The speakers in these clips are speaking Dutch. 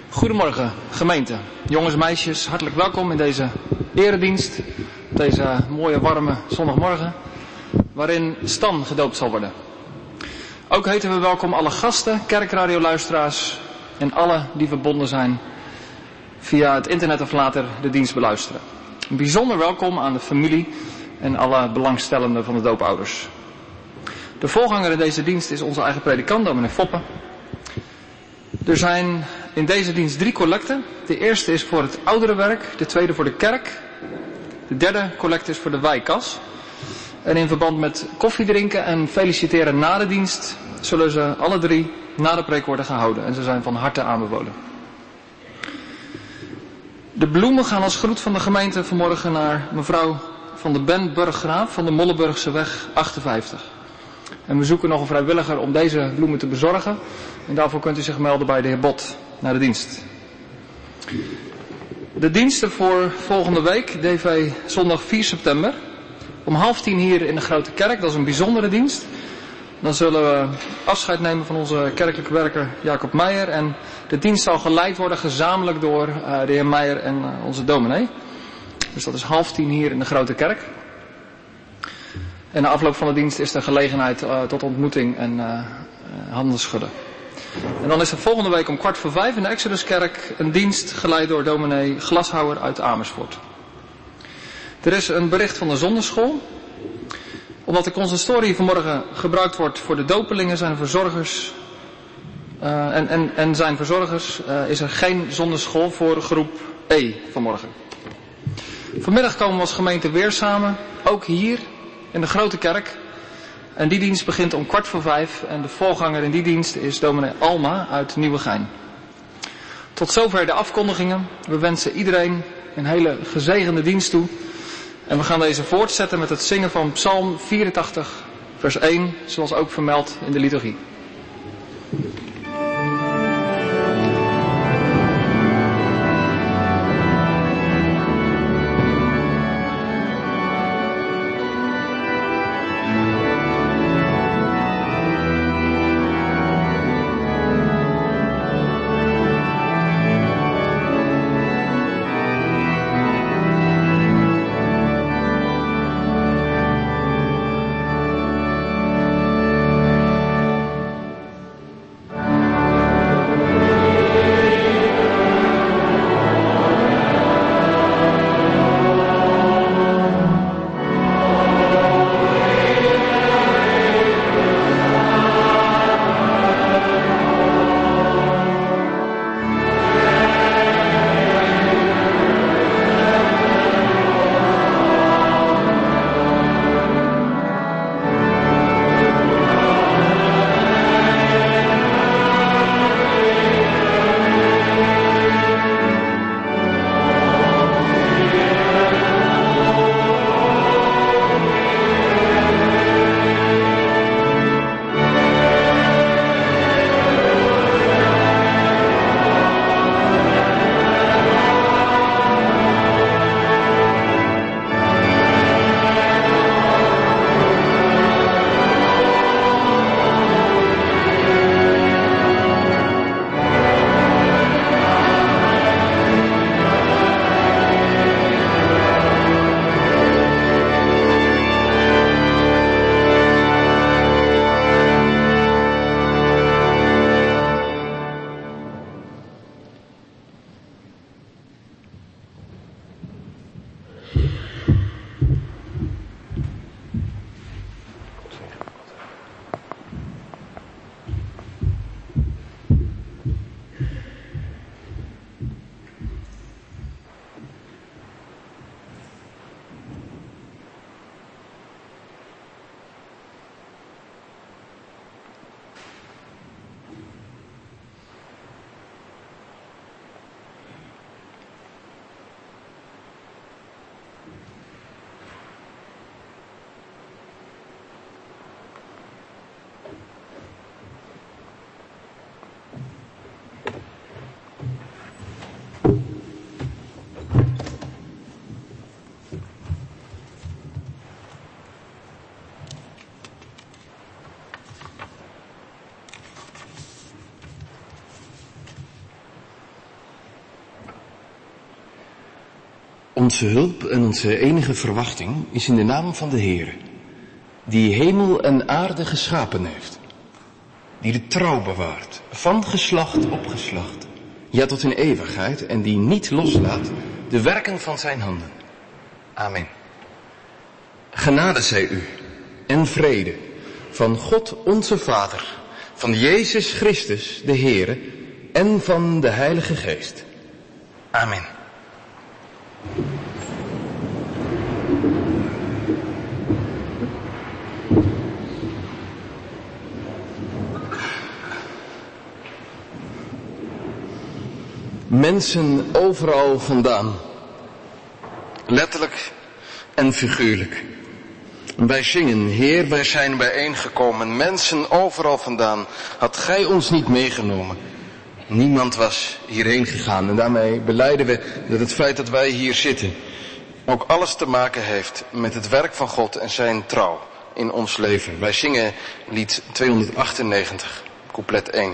Goedemorgen gemeente, jongens en meisjes, hartelijk welkom in deze eredienst, deze mooie warme zondagmorgen, waarin Stan gedoopt zal worden. Ook heten we welkom alle gasten, kerkradioluisteraars en alle die verbonden zijn via het internet of later de dienst beluisteren. Een bijzonder welkom aan de familie en alle belangstellenden van de doopouders. De voorganger in deze dienst is onze eigen predikant, dominee Foppe. Er zijn in deze dienst 3 collecten. De eerste is voor het ouderenwerk, de tweede voor de kerk. De derde collecte is voor de wijkkas. En in verband met koffiedrinken en feliciteren na de dienst zullen ze alle 3 na de preek worden gehouden. En ze zijn van harte aanbevolen. De bloemen gaan als groet van de gemeente vanmorgen naar mevrouw van de Ben Burggraaf van de Mollenburgseweg 58. En we zoeken nog een vrijwilliger om deze bloemen te bezorgen. En daarvoor kunt u zich melden bij de heer Bot naar de dienst. De diensten voor volgende week, DV zondag 4 september. Om 9:30 hier in de Grote Kerk, dat is een bijzondere dienst. Dan zullen we afscheid nemen van onze kerkelijke werker Jacob Meijer. En de dienst zal geleid worden gezamenlijk door de heer Meijer en onze dominee. Dus dat is 9:30 hier in de Grote Kerk. En na afloop van de dienst is er gelegenheid tot ontmoeting en handen schudden. En dan is er volgende week om 4:15 in de Exoduskerk een dienst geleid door dominee Glashouwer uit Amersfoort. Er is een bericht van de zonderschool. Omdat de consistorie vanmorgen gebruikt wordt voor de dopelingen zijn verzorgers zijn verzorgers, is er geen zonderschool voor groep E vanmorgen. Vanmiddag komen we als gemeente weer samen, ook hier in de Grote Kerk. En die dienst begint om 4:15 en de voorganger in die dienst is dominee Alma uit Nieuwegein. Tot zover de afkondigingen. We wensen iedereen een hele gezegende dienst toe. En we gaan deze voortzetten met het zingen van Psalm 84, vers 1, zoals ook vermeld in de liturgie. Onze hulp en onze enige verwachting is in de naam van de Heere, die hemel en aarde geschapen heeft, die de trouw bewaart, van geslacht op geslacht, ja tot in eeuwigheid, en die niet loslaat de werken van zijn handen. Amen. Genade zij u en vrede van God onze Vader, van Jezus Christus de Heere en van de Heilige Geest. Amen. Mensen overal vandaan, letterlijk en figuurlijk. Wij zingen, Heer, wij zijn bijeengekomen, mensen overal vandaan, had gij ons niet meegenomen. Niemand was hierheen gegaan en daarmee belijden we dat het feit dat wij hier zitten ook alles te maken heeft met het werk van God en zijn trouw in ons leven. Wij zingen lied 298, couplet 1.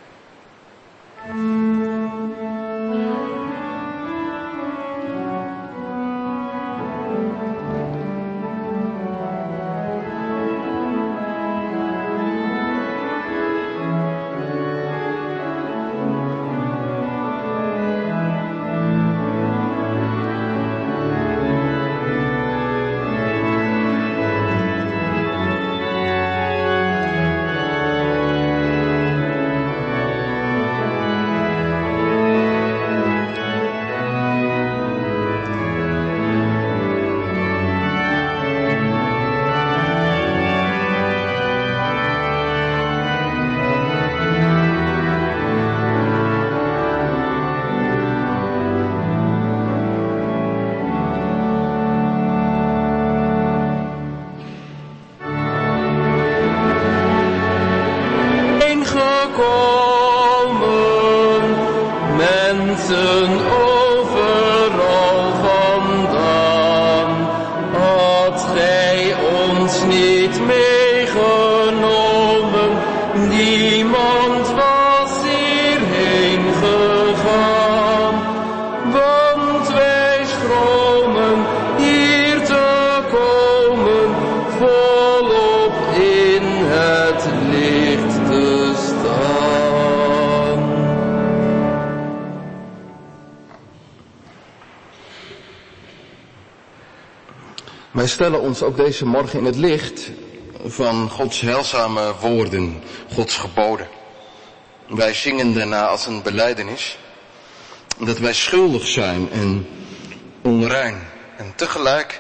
Wij stellen ons ook deze morgen in het licht van Gods heilzame woorden, Gods geboden. Wij zingen daarna als een belijdenis dat wij schuldig zijn en onrein. En tegelijk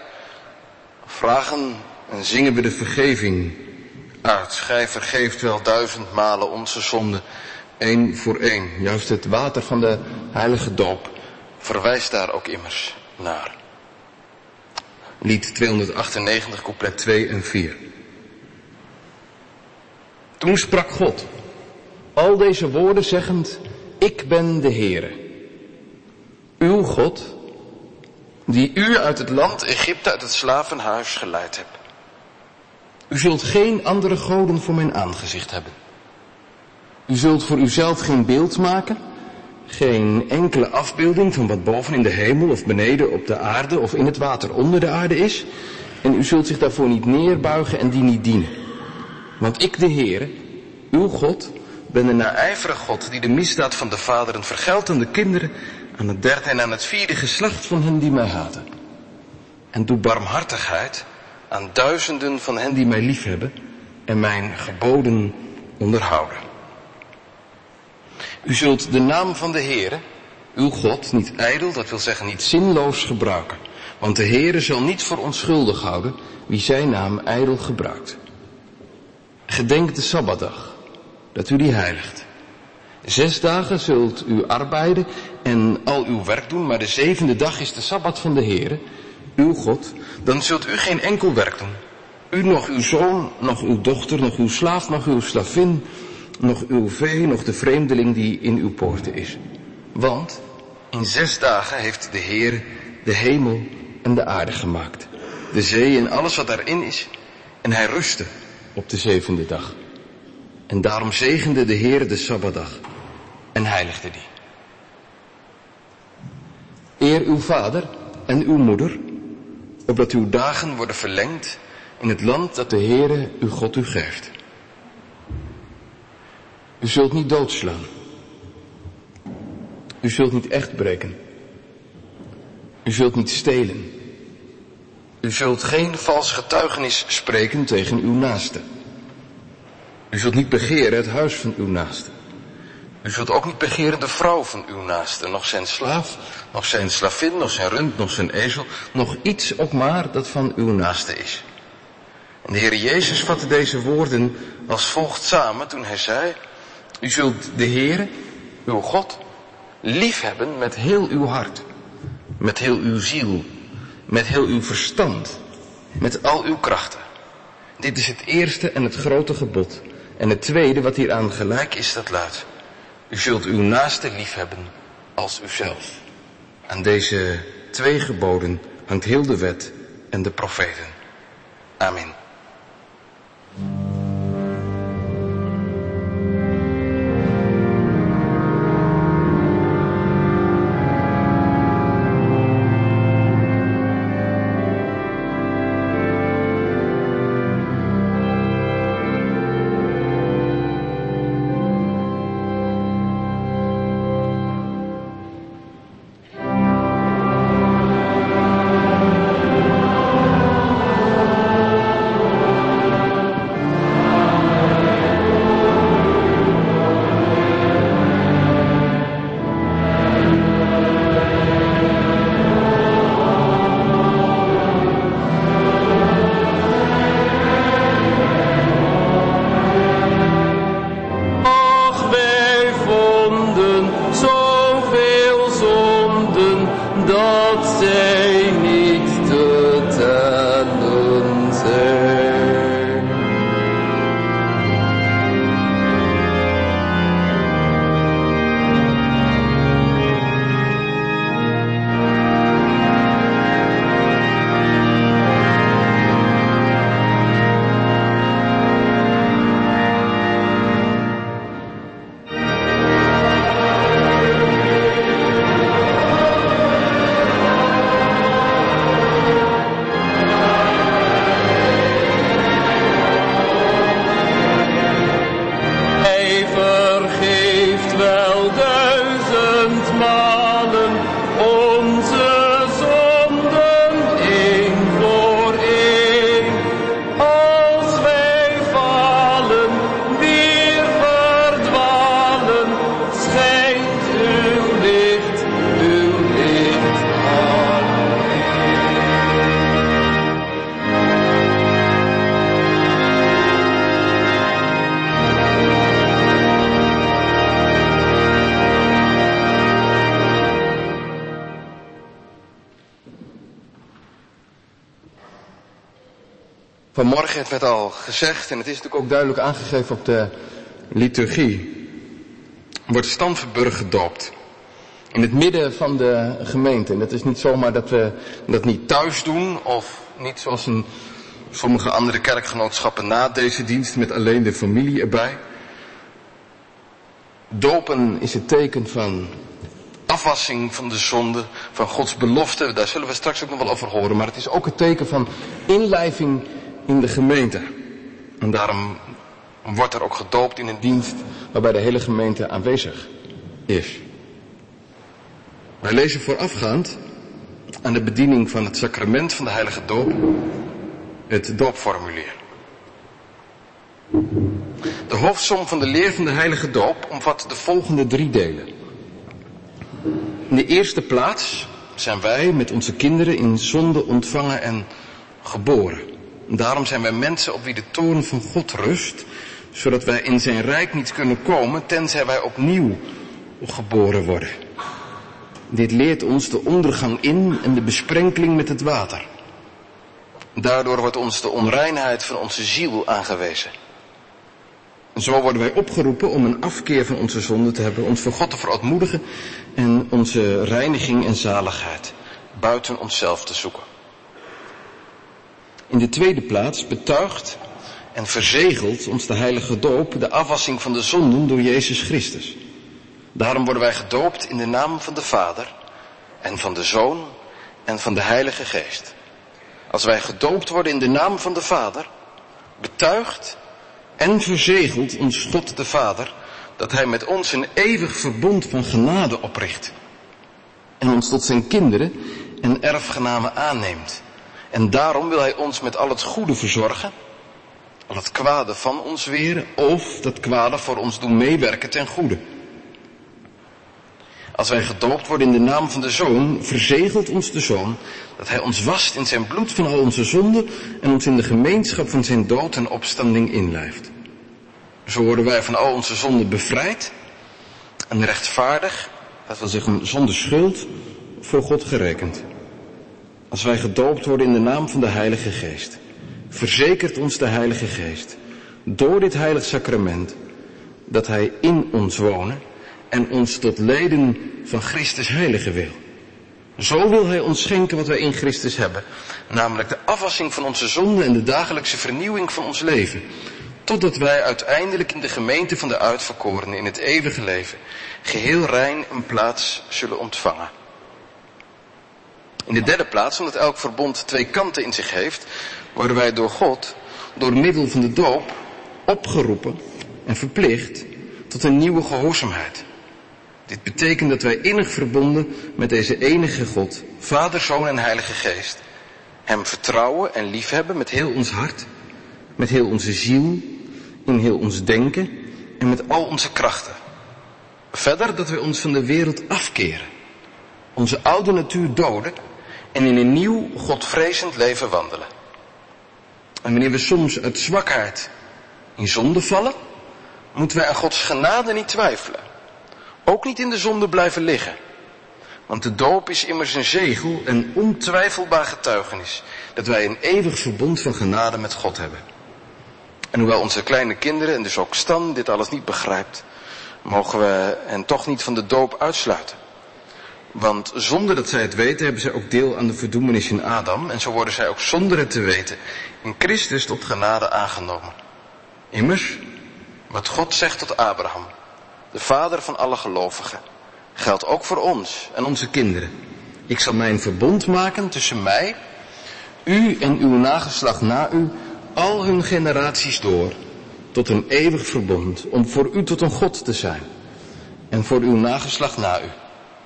vragen en zingen we de vergeving uit. Gij vergeeft wel 1000 malen onze zonden, 1 voor 1. Juist het water van de heilige doop verwijst daar ook immers naar. Lied 298, couplet 2 en 4. Toen sprak God, al deze woorden zeggend, ik ben de Heere, uw God, die u uit het land Egypte, uit het slavenhuis geleid hebt. U zult geen andere goden voor mijn aangezicht hebben. U zult voor uzelf geen beeld maken, geen enkele afbeelding van wat boven in de hemel of beneden op de aarde of in het water onder de aarde is. En u zult zich daarvoor niet neerbuigen en die niet dienen. Want ik, de Heere, uw God, ben de naijverige God die de misdaad van de vaderen vergeldt aan de kinderen, aan het 3e en aan het 4e geslacht van hen die mij haten. En doe barmhartigheid aan 1000 van hen die mij liefhebben en mijn geboden onderhouden. U zult de naam van de Heere, uw God, niet ijdel, dat wil zeggen niet zinloos gebruiken. Want de Heere zal niet voor onschuldig houden wie zijn naam ijdel gebruikt. Gedenk de Sabbatdag, dat u die heiligt. 6 dagen zult u arbeiden en al uw werk doen, maar de 7e dag is de Sabbat van de Heere, uw God. Dan zult u geen enkel werk doen. U, nog uw zoon, nog uw dochter, nog uw slaaf, nog uw slavin, nog uw vee, nog de vreemdeling die in uw poorten is. Want in 6 dagen heeft de Heer de hemel en de aarde gemaakt, de zee en alles wat daarin is, en hij rustte op de 7e dag. En daarom zegende de Heer de Sabbatdag en heiligde die. Eer uw vader en uw moeder, opdat uw dagen worden verlengd in het land dat de Heere uw God u geeft. U zult niet doodslaan. U zult niet echt breken. U zult niet stelen. U zult geen vals getuigenis spreken tegen uw naaste. U zult niet begeren het huis van uw naaste. U zult ook niet begeren de vrouw van uw naaste, nog zijn slaaf, nog zijn slavin, nog zijn rund, nog zijn ezel, nog iets ook maar dat van uw naaste is. En de Heer Jezus vatte deze woorden als volgt samen toen hij zei: U zult de Heere, uw God, liefhebben met heel uw hart, met heel uw ziel, met heel uw verstand, met al uw krachten. Dit is het eerste en het grote gebod. En het tweede wat hieraan gelijk is, dat luidt: U zult uw naaste liefhebben als uzelf. Aan deze 2 geboden hangt heel de wet en de profeten. Amen. Vanmorgen, het werd al gezegd, en het is natuurlijk ook duidelijk aangegeven op de liturgie, wordt Stamfordburg gedoopt. In het midden van de gemeente. En dat is niet zomaar dat we dat niet thuis doen, of niet zoals in sommige andere kerkgenootschappen na deze dienst met alleen de familie erbij. Dopen is het teken van afwassing van de zonde, van Gods belofte. Daar zullen we straks ook nog wel over horen. Maar het is ook het teken van inlijving in de gemeente. En daarom wordt er ook gedoopt in een dienst waarbij de hele gemeente aanwezig is. Wij lezen voorafgaand aan de bediening van het sacrament van de heilige doop het doopformulier. De hoofdsom van de leer van de heilige doop omvat de volgende 3 delen. In de eerste plaats zijn wij met onze kinderen in zonde ontvangen en geboren. Daarom zijn wij mensen op wie de toorn van God rust, zodat wij in zijn rijk niet kunnen komen, tenzij wij opnieuw geboren worden. Dit leert ons de ondergang in en de besprenkeling met het water. Daardoor wordt ons de onreinheid van onze ziel aangewezen. En zo worden wij opgeroepen om een afkeer van onze zonde te hebben, ons voor God te verootmoedigen en onze reiniging en zaligheid buiten onszelf te zoeken. In de tweede plaats betuigt en verzegelt ons de heilige doop de afwassing van de zonden door Jezus Christus. Daarom worden wij gedoopt in de naam van de Vader en van de Zoon en van de Heilige Geest. Als wij gedoopt worden in de naam van de Vader, betuigt en verzegelt ons God de Vader dat hij met ons een eeuwig verbond van genade opricht. En ons tot zijn kinderen en erfgenamen aanneemt. En daarom wil hij ons met al het goede verzorgen, al het kwade van ons weren, of dat kwade voor ons doen meewerken ten goede. Als wij gedoopt worden in de naam van de Zoon, verzegelt ons de Zoon dat hij ons wast in zijn bloed van al onze zonden en ons in de gemeenschap van zijn dood en opstanding inlijft. Zo worden wij van al onze zonden bevrijd en rechtvaardig, dat wil zeggen zonder schuld, voor God gerekend. Als wij gedoopt worden in de naam van de Heilige Geest, verzekert ons de Heilige Geest door dit heilig sacrament dat hij in ons wonen en ons tot leden van Christus heiligen wil. Zo wil hij ons schenken wat wij in Christus hebben, namelijk de afwassing van onze zonden en de dagelijkse vernieuwing van ons leven, totdat wij uiteindelijk in de gemeente van de uitverkorenen in het eeuwige leven geheel rein een plaats zullen ontvangen. In de derde plaats, omdat elk verbond twee kanten in zich heeft, worden wij door God, door middel van de doop, opgeroepen en verplicht tot een nieuwe gehoorzaamheid. Dit betekent dat wij innig verbonden met deze enige God, Vader, Zoon en Heilige Geest, hem vertrouwen en liefhebben met heel ons hart, met heel onze ziel, in heel ons denken en met al onze krachten. Verder dat wij ons van de wereld afkeren, onze oude natuur doden en in een nieuw, godvrezend leven wandelen. En wanneer we soms uit zwakheid in zonde vallen, moeten wij aan Gods genade niet twijfelen. Ook niet in de zonde blijven liggen. Want de doop is immers een zegel en ontwijfelbaar getuigenis dat wij een eeuwig verbond van genade met God hebben. En hoewel onze kleine kinderen, en dus ook Stan, dit alles niet begrijpt, mogen we hen toch niet van de doop uitsluiten. Want zonder dat zij het weten, hebben zij ook deel aan de verdoemenis in Adam. En zo worden zij ook zonder het te weten in Christus tot genade aangenomen. Immers, wat God zegt tot Abraham, de vader van alle gelovigen, geldt ook voor ons en onze kinderen. Ik zal mijn verbond maken tussen mij, u en uw nageslacht na u, al hun generaties door, tot een eeuwig verbond, om voor u tot een God te zijn. En voor uw nageslacht na u.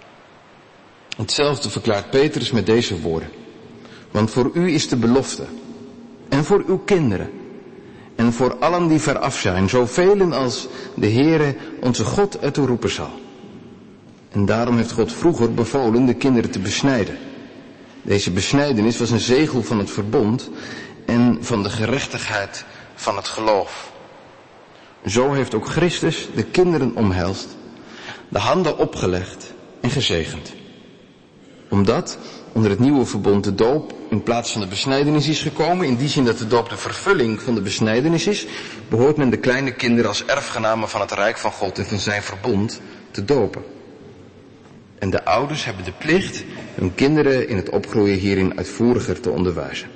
Hetzelfde verklaart Petrus met deze woorden. Want voor u is de belofte, en voor uw kinderen, en voor allen die veraf zijn, zoveel als de Heere onze God ertoe roepen zal. En daarom heeft God vroeger bevolen de kinderen te besnijden. Deze besnijdenis was een zegel van het verbond en van de gerechtigheid van het geloof. Zo heeft ook Christus de kinderen omhelst, de handen opgelegd en gezegend. Omdat onder het nieuwe verbond de doop in plaats van de besnijdenis is gekomen, in die zin dat de doop de vervulling van de besnijdenis is, behoort men de kleine kinderen als erfgenamen van het rijk van God en van zijn verbond te dopen. En de ouders hebben de plicht hun kinderen in het opgroeien hierin uitvoeriger te onderwijzen.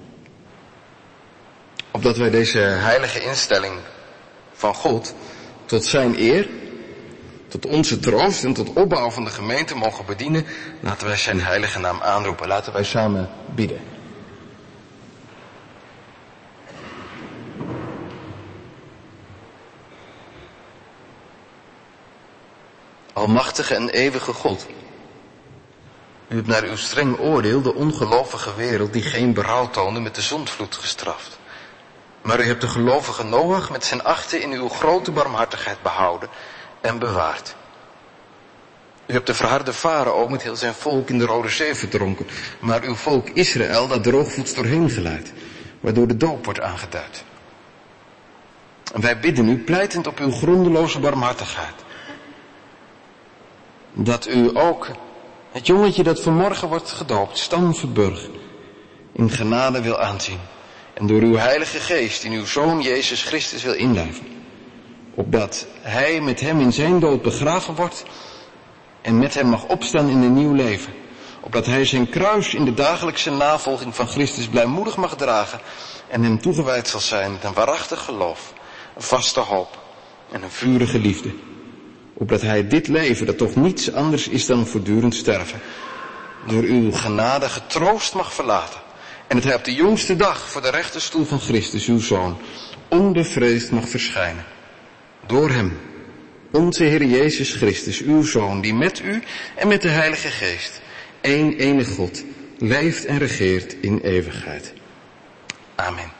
Opdat wij deze heilige instelling van God tot zijn eer, tot onze troost en tot opbouw van de gemeente mogen bedienen, laten wij zijn heilige naam aanroepen. Laten wij samen bidden. Almachtige en eeuwige God, u hebt naar uw streng oordeel de ongelovige wereld die geen berouw toonde met de zondvloed gestraft. Maar u hebt de gelovige Noach met zijn 8 in uw grote barmhartigheid behouden en bewaard. U hebt de verharde Farao met heel zijn volk in de Rode Zee verdronken, maar uw volk Israël daar droogvoets doorheen geleid, waardoor de doop wordt aangeduid. En wij bidden u, pleitend op uw grondeloze barmhartigheid, dat u ook het jongetje dat vanmorgen wordt gedoopt, Stan Verburg, in genade wil aanzien en door uw heilige geest in uw Zoon Jezus Christus wil inlijven, opdat hij met hem in zijn dood begraven wordt en met hem mag opstaan in een nieuw leven, opdat hij zijn kruis in de dagelijkse navolging van Christus blijmoedig mag dragen en hem toegewijd zal zijn met een waarachtig geloof, een vaste hoop en een vurige liefde, opdat hij dit leven, dat toch niets anders is dan voortdurend sterven, door uw genade getroost mag verlaten. En dat hij op de jongste dag voor de rechterstoel van Christus, uw Zoon, onbevreesd mag verschijnen. Door hem, onze Heer Jezus Christus, uw Zoon, die met u en met de Heilige Geest, één enige God, leeft en regeert in eeuwigheid. Amen.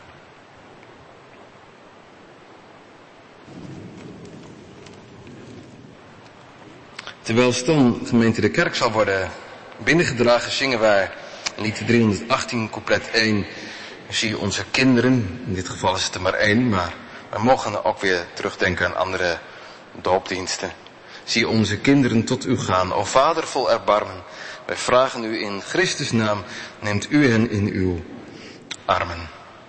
Terwijl Stan, gemeente de kerk, zal worden binnengedragen, zingen wij lied 318, couplet 1. Zie je onze kinderen, in dit geval is het er maar 1, maar we mogen ook weer terugdenken aan andere doopdiensten. Zie onze kinderen tot u gaan, o Vader vol erbarmen. Wij vragen u in Christus naam, neemt u hen in uw armen.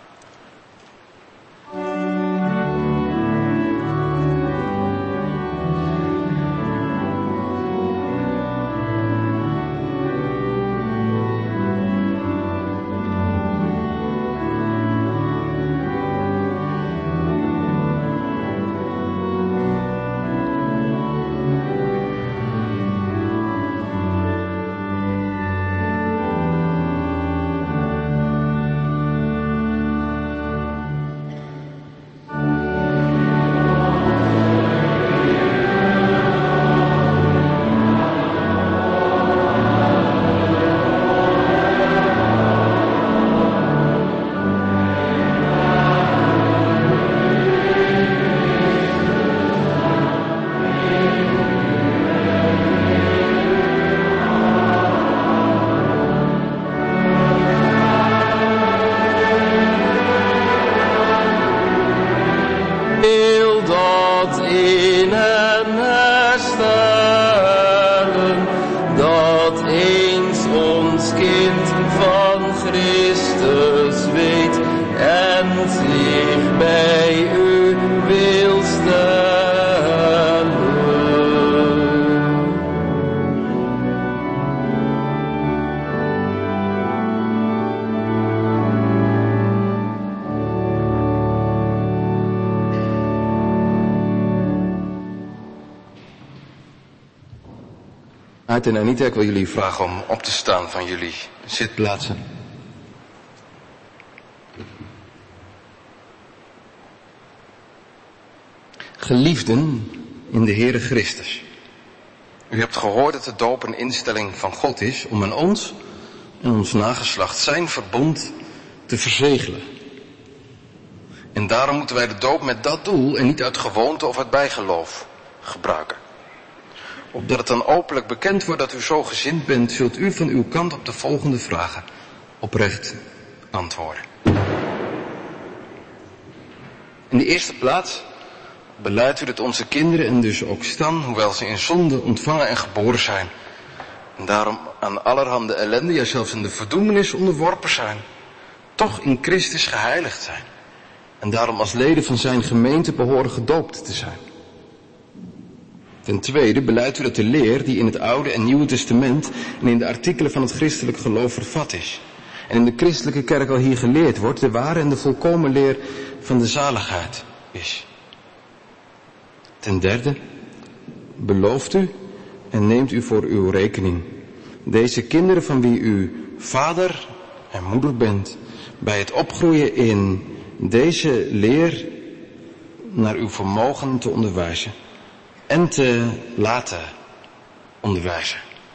En Anita, ik wil jullie vragen om op te staan van jullie zitplaatsen. Geliefden in de Heere Christus. U hebt gehoord dat de doop een instelling van God is om aan ons en ons nageslacht zijn verbond te verzegelen. En daarom moeten wij de doop met dat doel en niet uit gewoonte of uit bijgeloof gebruiken. Opdat het dan openlijk bekend wordt dat u zo gezind bent, zult u van uw kant op de volgende vragen oprecht antwoorden. In de eerste plaats belijdt u dat onze kinderen en dus ook Stan, hoewel ze in zonde ontvangen en geboren zijn, en daarom aan allerhande ellende, ja zelfs in de verdoemenis onderworpen zijn, toch in Christus geheiligd zijn. En daarom als leden van zijn gemeente behoren gedoopt te zijn. Ten tweede belijdt u dat de leer die in het Oude en Nieuwe Testament en in de artikelen van het christelijk geloof vervat is, en in de christelijke kerk al hier geleerd wordt, de ware en de volkomen leer van de zaligheid is. Ten derde belooft u en neemt u voor uw rekening deze kinderen van wie u vader en moeder bent, bij het opgroeien in deze leer naar uw vermogen te onderwijzen en te laten onderwijzen.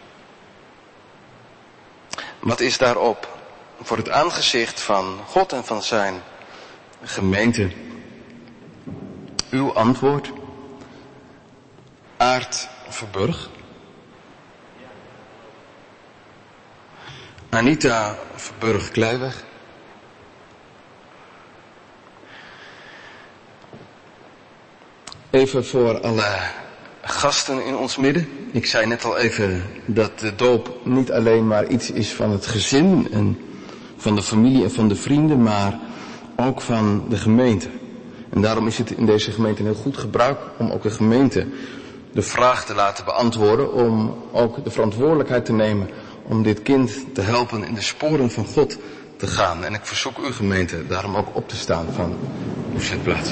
Wat is daarop voor het aangezicht van God en van zijn gemeente uw antwoord? Aart Verburg, Anita Verburg-Kleiweg, even voor alle gasten in ons midden. Ik zei net al even dat de doop niet alleen maar iets is van het gezin en van de familie en van de vrienden, maar ook van de gemeente. En daarom is het in deze gemeente een heel goed gebruik om ook de gemeente de vraag te laten beantwoorden, om ook de verantwoordelijkheid te nemen om dit kind te helpen in de sporen van God te gaan. En ik verzoek uw gemeente daarom ook op te staan van uw zitplaats.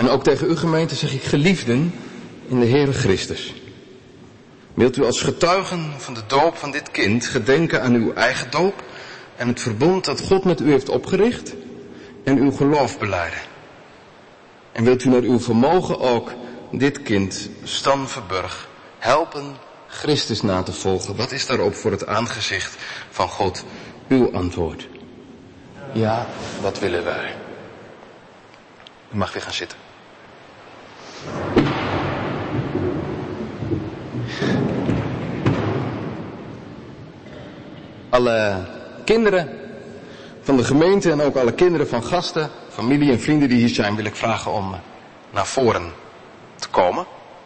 ook tegen uw gemeente zeg ik geliefden in de Heere Christus. Wilt u als getuigen van de doop van dit kind gedenken aan uw eigen doop en het verbond dat God met u heeft opgericht en uw geloof belijden. En wilt u naar uw vermogen ook dit kind, Stan Verburg, helpen Christus na te volgen? Wat is daarop voor het aangezicht van God uw antwoord? Ja, dat willen wij. U mag weer gaan zitten. Alle kinderen van de gemeente en ook alle kinderen van gasten, familie en vrienden die hier zijn, wil ik vragen om naar voren te komen.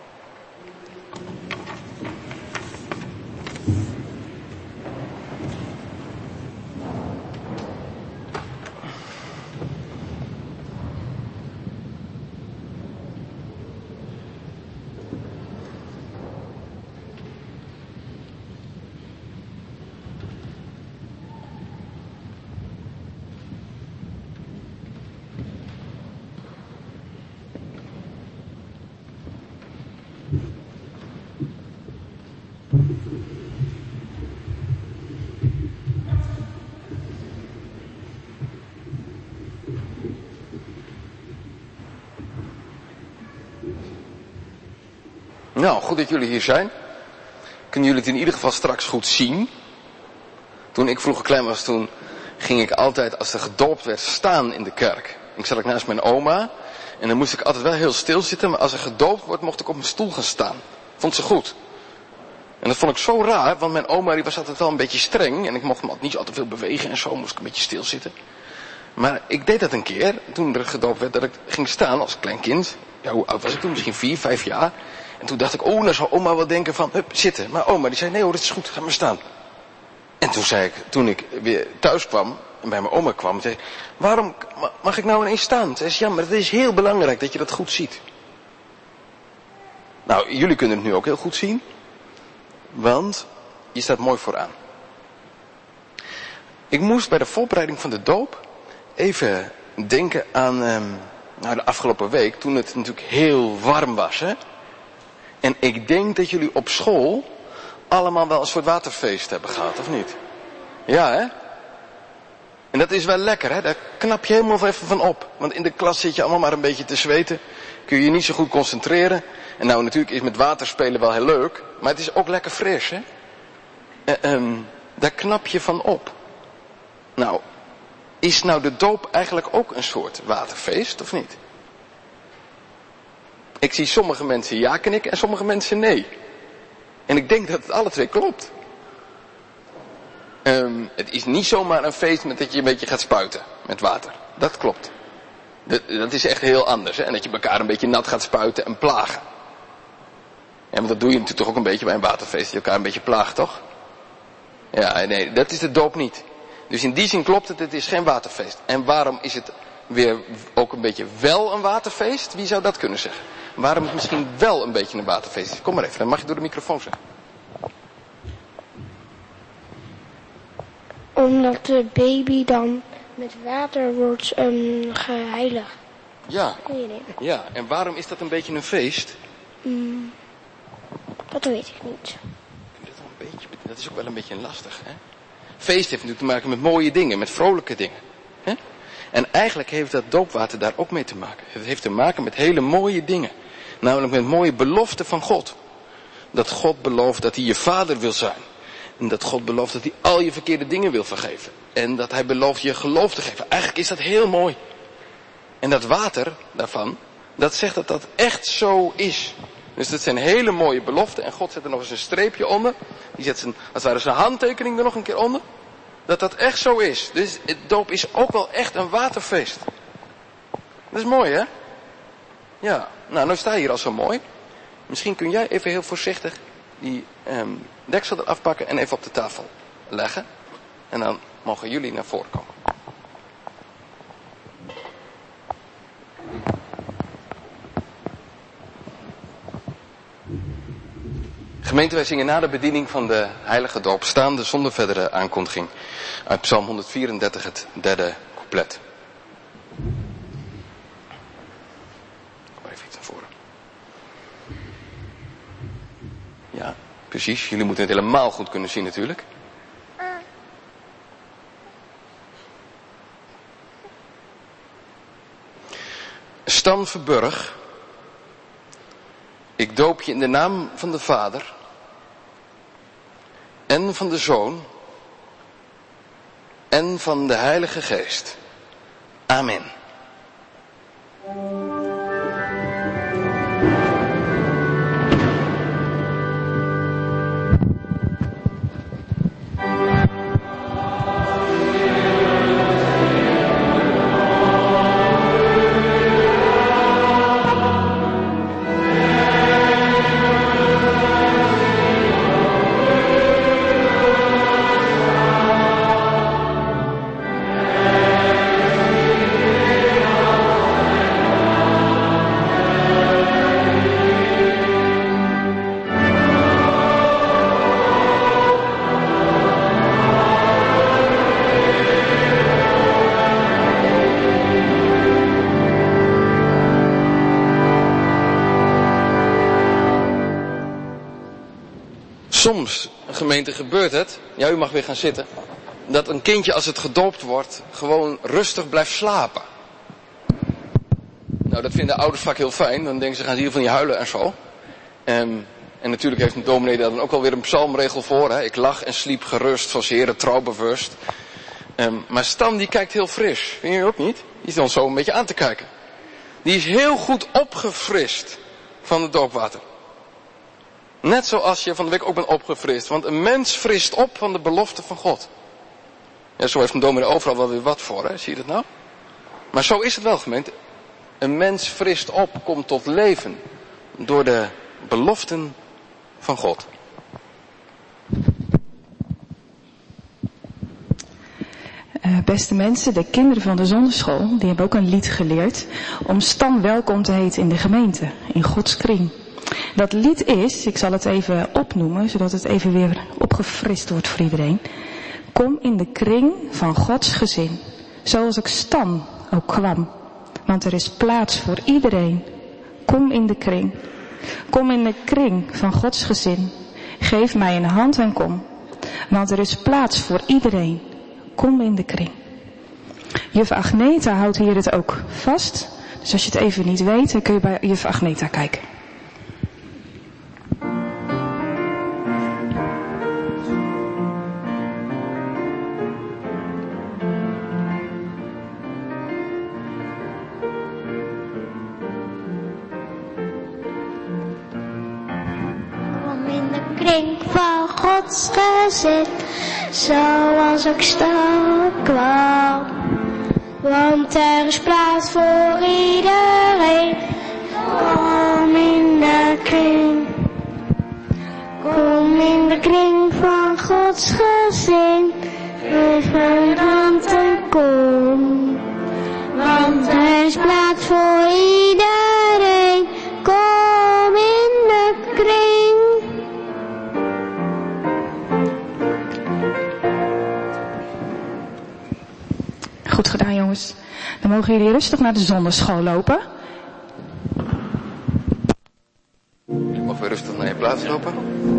Nou, goed dat jullie hier zijn. Kunnen jullie het in ieder geval straks goed zien? Toen ik vroeger klein was, toen ging ik altijd, als er gedoopt werd, staan in de kerk. Ik zat ook naast mijn oma en dan moest ik altijd wel heel stil zitten, maar als er gedoopt wordt, mocht ik op mijn stoel gaan staan. Vond ze goed. En dat vond ik zo raar, want mijn oma die was altijd wel een beetje streng en ik mocht me niet zo al te veel bewegen en zo, moest ik een beetje stilzitten. Maar ik deed dat een keer, toen er gedoopt werd, dat ik ging staan als klein kind. Ja, hoe oud was ik toen? Misschien 4, 5 jaar. En toen dacht ik, nou zou oma wel denken van, hup, zitten. Maar oma die zei, nee hoor, dat is goed, ga maar staan. En toen zei ik, toen ik weer thuis kwam en bij mijn oma kwam, zei ik, waarom mag ik nou ineens staan? Zei ze, ja, maar het is heel belangrijk dat je dat goed ziet. Nou, jullie kunnen het nu ook heel goed zien, want je staat mooi vooraan. Ik moest bij de voorbereiding van de doop even denken aan de afgelopen week, toen het natuurlijk heel warm was, hè. En ik denk dat jullie op school allemaal wel een soort waterfeest hebben gehad, of niet? Ja, hè? En dat is wel lekker, hè? Daar knap je helemaal even van op. Want in de klas zit je allemaal maar een beetje te zweten. Kun je je niet zo goed concentreren. En nou, natuurlijk is met water spelen wel heel leuk. Maar het is ook lekker fris, hè? Daar knap je van op. Nou, is nou de doop eigenlijk ook een soort waterfeest, of niet? Ik zie sommige mensen ja knikken en sommige mensen nee. En ik denk dat het alle twee klopt. Het is niet zomaar een feest met dat je een beetje gaat spuiten met water. Dat klopt. Dat is echt heel anders. Hè? En dat je elkaar een beetje nat gaat spuiten en plagen. Ja, want dat doe je natuurlijk toch ook een beetje bij een waterfeest. Dat je elkaar een beetje plaagt, toch? Ja, nee, dat is de doop niet. Dus in die zin klopt het, het is geen waterfeest. En waarom is het weer ook een beetje wel een waterfeest? Wie zou dat kunnen zeggen? Waarom het misschien wel een beetje een waterfeest is? Kom maar even, dan mag je door de microfoon zeggen. Omdat de baby dan met water wordt geheiligd. Ja. Ja, en waarom is dat een beetje een feest? Dat weet ik niet. Dat is ook wel een beetje lastig, hè? Feest heeft natuurlijk te maken met mooie dingen, met vrolijke dingen. Hè? En eigenlijk heeft dat doopwater daar ook mee te maken. Het heeft te maken met hele mooie dingen. Namelijk met mooie beloften van God. Dat God belooft dat hij je vader wil zijn. En dat God belooft dat hij al je verkeerde dingen wil vergeven. En dat hij belooft je geloof te geven. Eigenlijk is dat heel mooi. En dat water daarvan, dat zegt dat dat echt zo is. Dus dat zijn hele mooie beloften. En God zet er nog eens een streepje onder. Die zet zijn handtekening er nog een keer onder. Dat dat echt zo is. Dus het doop is ook wel echt een waterfeest. Dat is mooi, hè? Ja, nou sta je hier al zo mooi. Misschien kun jij even heel voorzichtig die deksel eraf pakken en even op de tafel leggen. En dan mogen jullie naar voren komen. Gemeente, wij zingen na de bediening van de heilige doop staande zonder verdere aankondiging uit Psalm 134, het derde couplet. Precies, jullie moeten het helemaal goed kunnen zien natuurlijk. Stan Verburg, ik doop je in de naam van de Vader en van de Zoon en van de Heilige Geest. Amen. Soms, gemeente, gebeurt het, ja, u mag weer gaan zitten, dat een kindje als het gedoopt wordt gewoon rustig blijft slapen. Nou, dat vinden ouders vaak heel fijn, dan denken ze, gaan ze hier van die huilen en zo. En natuurlijk heeft een dominee daar dan ook wel weer een psalmregel voor, hè? Ik lag en sliep gerust, zoals de Heere trouw bewust. Maar Stan die kijkt heel fris, vind je ook niet? Die is dan zo een beetje aan te kijken. Die is heel goed opgefrist van het doopwater. Net zoals je van de week ook bent opgefrist. Want een mens frist op van de belofte van God. Ja, zo heeft een dominee overal wel weer wat voor, hè? Zie je dat nou? Maar zo is het wel, gemeente. Een mens frist op, komt tot leven. Door de beloften van God. Beste mensen, de kinderen van de zonderschool, die hebben ook een lied geleerd om Stan welkom te heten in de gemeente, in Gods kring. Dat lied is, ik zal het even opnoemen, zodat het even weer opgefrist wordt voor iedereen. Kom in de kring van Gods gezin, zoals ik Stan ook kwam. Want er is plaats voor iedereen. Kom in de kring. Kom in de kring van Gods gezin. Geef mij een hand en kom. Want er is plaats voor iedereen. Kom in de kring. Juf Agneta houdt hier het ook vast. Dus als je het even niet weet, dan kun je bij juf Agneta kijken. Van Gods gezin, zoals ik Stan kwam. Want er is plaats voor iedereen. Kom in de kring. Kom in de kring van Gods gezin. Geef mijn hand en kom. Want er is plaats voor iedereen. Kom in de kring. Goed gedaan, jongens. Dan mogen jullie rustig naar de zonderschool lopen. Je mag weer rustig naar je plaats lopen.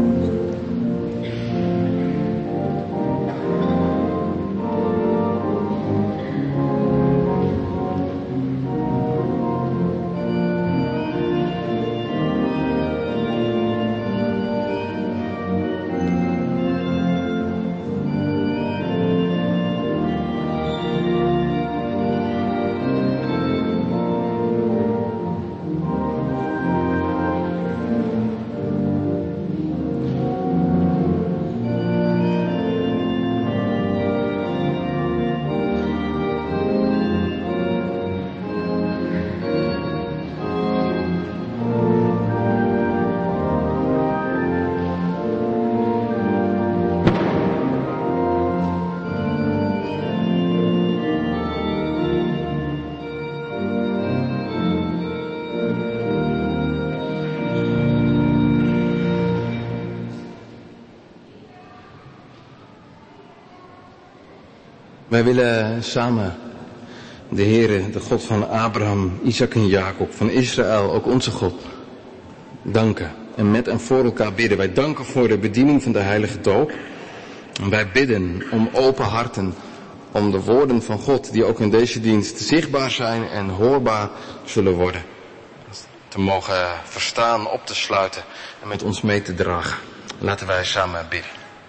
Wij willen samen de Heere, de God van Abraham, Isaac en Jacob, van Israël, ook onze God, danken en met en voor elkaar bidden. Wij danken voor de bediening van de heilige doop. En wij bidden om open harten, om de woorden van God die ook in deze dienst zichtbaar zijn en hoorbaar zullen worden. Te mogen verstaan, op te sluiten en met ons mee te dragen. Laten wij samen bidden.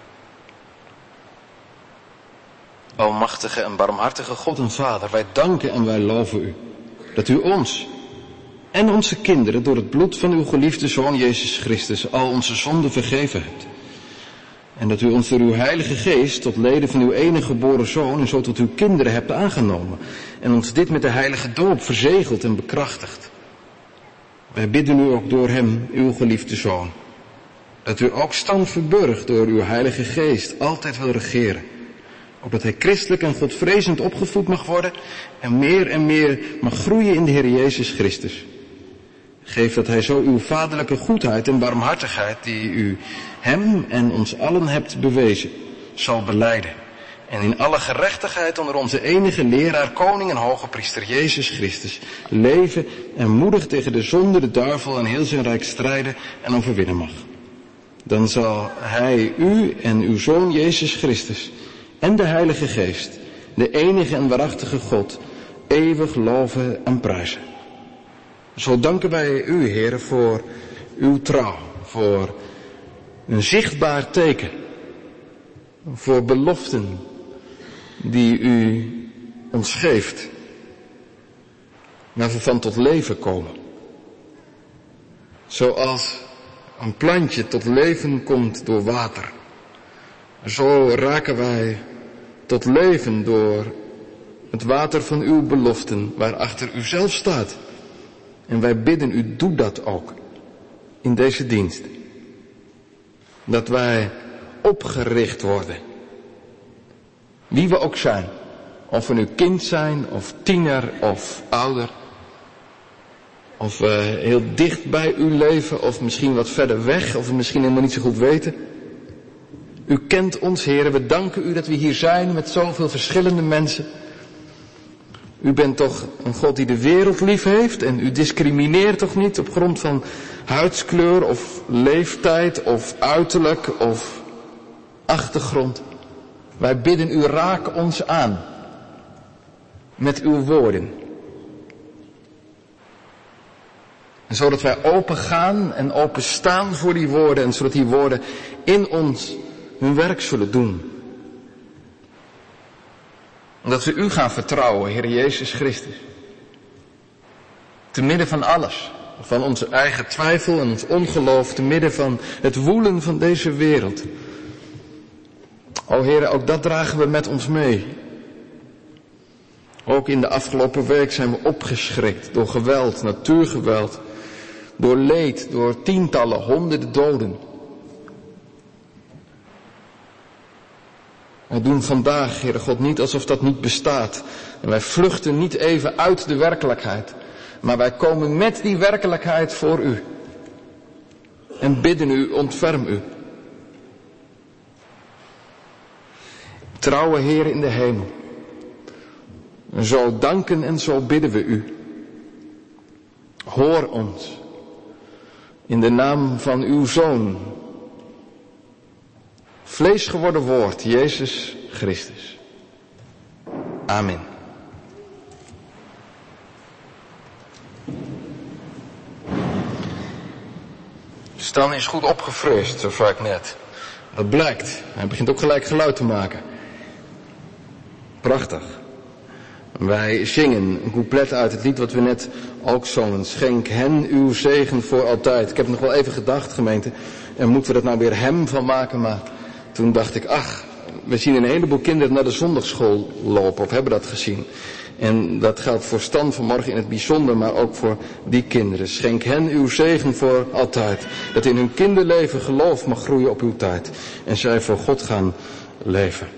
Almachtige en barmhartige God en Vader, wij danken en wij loven u. Dat u ons en onze kinderen door het bloed van uw geliefde Zoon Jezus Christus al onze zonden vergeven hebt. En dat u ons door uw Heilige Geest tot leden van uw enige geboren Zoon en zo tot uw kinderen hebt aangenomen. En ons dit met de heilige doop verzegeld en bekrachtigd. Wij bidden u ook door hem, uw geliefde Zoon. Dat u ook stand verburgt door uw Heilige Geest altijd wil regeren. Opdat hij christelijk en godvrezend opgevoed mag worden en meer mag groeien in de Heer Jezus Christus. Geef dat hij zo uw vaderlijke goedheid en barmhartigheid die u hem en ons allen hebt bewezen, zal belijden. En in alle gerechtigheid onder onze enige leraar, koning en hoge priester Jezus Christus leven en moedig tegen de zonde, de duivel en heel zijn rijk strijden en overwinnen mag. Dan zal hij u en uw Zoon Jezus Christus en de Heilige Geest, de enige en waarachtige God, eeuwig loven en prijzen. Zo danken wij u, Heere, voor uw trouw, voor een zichtbaar teken, voor beloften die u ons geeft, waar we van tot leven komen. Zoals een plantje tot leven komt door water, zo raken wij tot leven door het water van uw beloften, waarachter u zelf staat. En wij bidden u, doe dat ook in deze dienst. Dat wij opgericht worden. Wie we ook zijn. Of we nu kind zijn, of tiener, of ouder. Of we heel dicht bij u leven, of misschien wat verder weg, of we misschien helemaal niet zo goed weten. U kent ons, Heer, we danken u dat we hier zijn met zoveel verschillende mensen. U bent toch een God die de wereld lief heeft en u discrimineert toch niet op grond van huidskleur of leeftijd of uiterlijk of achtergrond. Wij bidden u, raak ons aan met uw woorden. En zodat wij open gaan en open staan voor die woorden en zodat die woorden in ons hun werk zullen doen. Dat we u gaan vertrouwen, Heer Jezus Christus. Te midden van alles. Van onze eigen twijfel en ons ongeloof. Te midden van het woelen van deze wereld. O Heer, ook dat dragen we met ons mee. Ook in de afgelopen week zijn we opgeschrikt door geweld, natuurgeweld. Door leed, door tientallen, honderden doden. Wij doen vandaag, Heere God, niet alsof dat niet bestaat. En wij vluchten niet even uit de werkelijkheid. Maar wij komen met die werkelijkheid voor u. En bidden u, ontferm u. Trouwe Heer in de hemel. En zo danken en zo bidden we u. Hoor ons. In de naam van uw Zoon. Vlees geworden woord, Jezus Christus. Amen. Stan is goed opgefrist, zo vaak net. Dat blijkt. Hij begint ook gelijk geluid te maken. Prachtig. Wij zingen een couplet uit het lied wat we net ook zongen. Schenk hen uw zegen voor altijd. Ik heb nog wel even gedacht, gemeente, en moeten we dat nou weer hem van maken, maar toen dacht ik, we zien een heleboel kinderen naar de zondagschool lopen, of hebben dat gezien. En dat geldt voor Stan vanmorgen in het bijzonder, maar ook voor die kinderen. Schenk hen uw zegen voor altijd. Dat in hun kinderleven geloof mag groeien op uw tijd. En zij voor God gaan leven.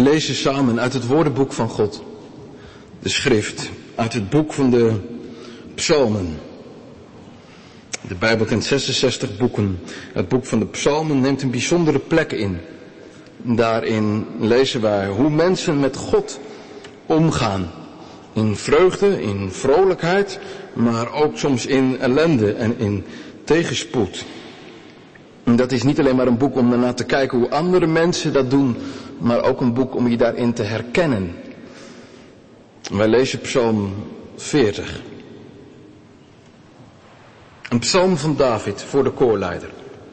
lezen samen uit het woordenboek van God. De schrift uit het boek van de psalmen. De Bijbel kent 66 boeken. Het boek van de psalmen neemt een bijzondere plek in. Daarin lezen wij hoe mensen met God omgaan. In vreugde, in vrolijkheid, maar ook soms in ellende en in tegenspoed. En dat is niet alleen maar een boek om daarna te kijken hoe andere mensen dat doen, maar ook een boek om je daarin te herkennen. Wij lezen Psalm 40. Een psalm van David voor de koorleider.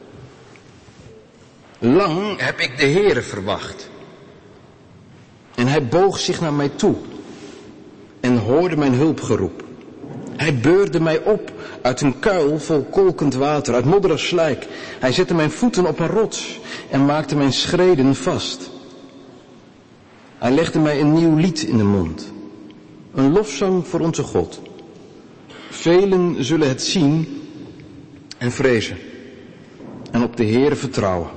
Lang heb ik de Heere verwacht. En hij boog zich naar mij toe en hoorde mijn hulpgeroep. Hij beurde mij op uit een kuil vol kolkend water, uit modderig slijk. Hij zette mijn voeten op een rots en maakte mijn schreden vast. Hij legde mij een nieuw lied in de mond. Een lofzang voor onze God. Velen zullen het zien en vrezen en op de Heere vertrouwen.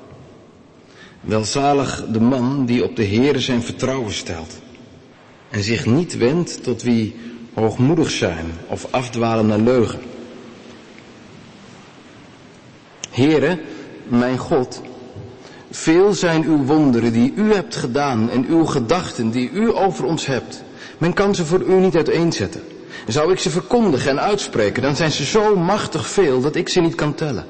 Welzalig de man die op de Heere zijn vertrouwen stelt en zich niet wendt tot wie hoogmoedig zijn of afdwalen naar leugen. Heere, mijn God, veel zijn uw wonderen die u hebt gedaan en uw gedachten die u over ons hebt. Men kan ze voor u niet uiteenzetten. Zou ik ze verkondigen en uitspreken, dan zijn ze zo machtig veel dat ik ze niet kan tellen.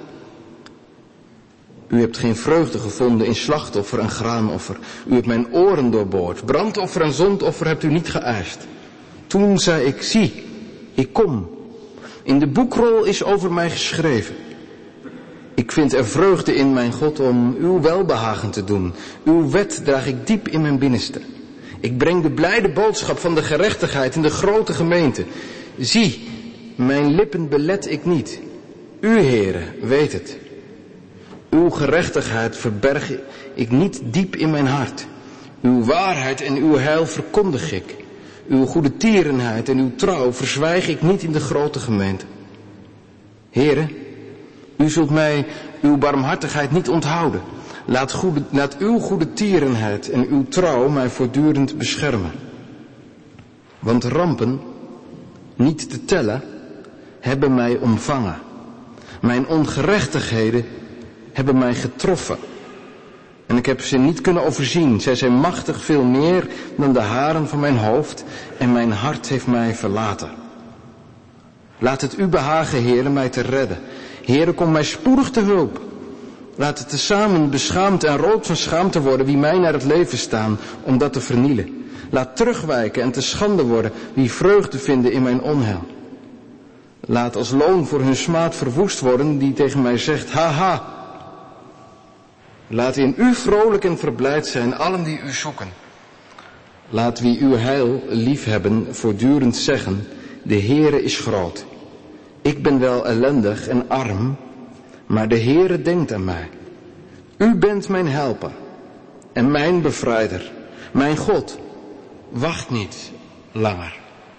U hebt geen vreugde gevonden in slachtoffer en graanoffer. U hebt mijn oren doorboord. Brandoffer en zondoffer hebt u niet geëist. Toen zei ik, zie, ik kom. In de boekrol is over mij geschreven. Ik vind er vreugde in, mijn God, om uw welbehagen te doen. Uw wet draag ik diep in mijn binnenste. Ik breng de blijde boodschap van de gerechtigheid in de grote gemeente. Zie, mijn lippen belet ik niet. U, Heere, weet het. Uw gerechtigheid verberg ik niet diep in mijn hart. Uw waarheid en uw heil verkondig ik. Uw goede tierenheid en uw trouw verzwijg ik niet in de grote gemeente. Heere, u zult mij uw barmhartigheid niet onthouden. Laat uw goede tierenheid en uw trouw mij voortdurend beschermen. Want rampen, niet te tellen, hebben mij omvangen. Mijn ongerechtigheden hebben mij getroffen. En ik heb ze niet kunnen overzien. Zij zijn machtig veel meer dan de haren van mijn hoofd en mijn hart heeft mij verlaten. Laat het u behagen, Heere, mij te redden. Heere, kom mij spoedig te hulp. Laat het tezamen beschaamd en rood van schaamte worden wie mij naar het leven staan om dat te vernielen. Laat terugwijken en te schande worden wie vreugde vinden in mijn onheil. Laat als loon voor hun smaad verwoest worden die tegen mij zegt, haha. Laat in u vrolijk en verblijd zijn allen die u zoeken. Laat wie uw heil liefhebben voortdurend zeggen, de Heere is groot. Ik ben wel ellendig en arm, maar de Heere denkt aan mij. U bent mijn helper en mijn bevrijder. Mijn God, wacht niet langer.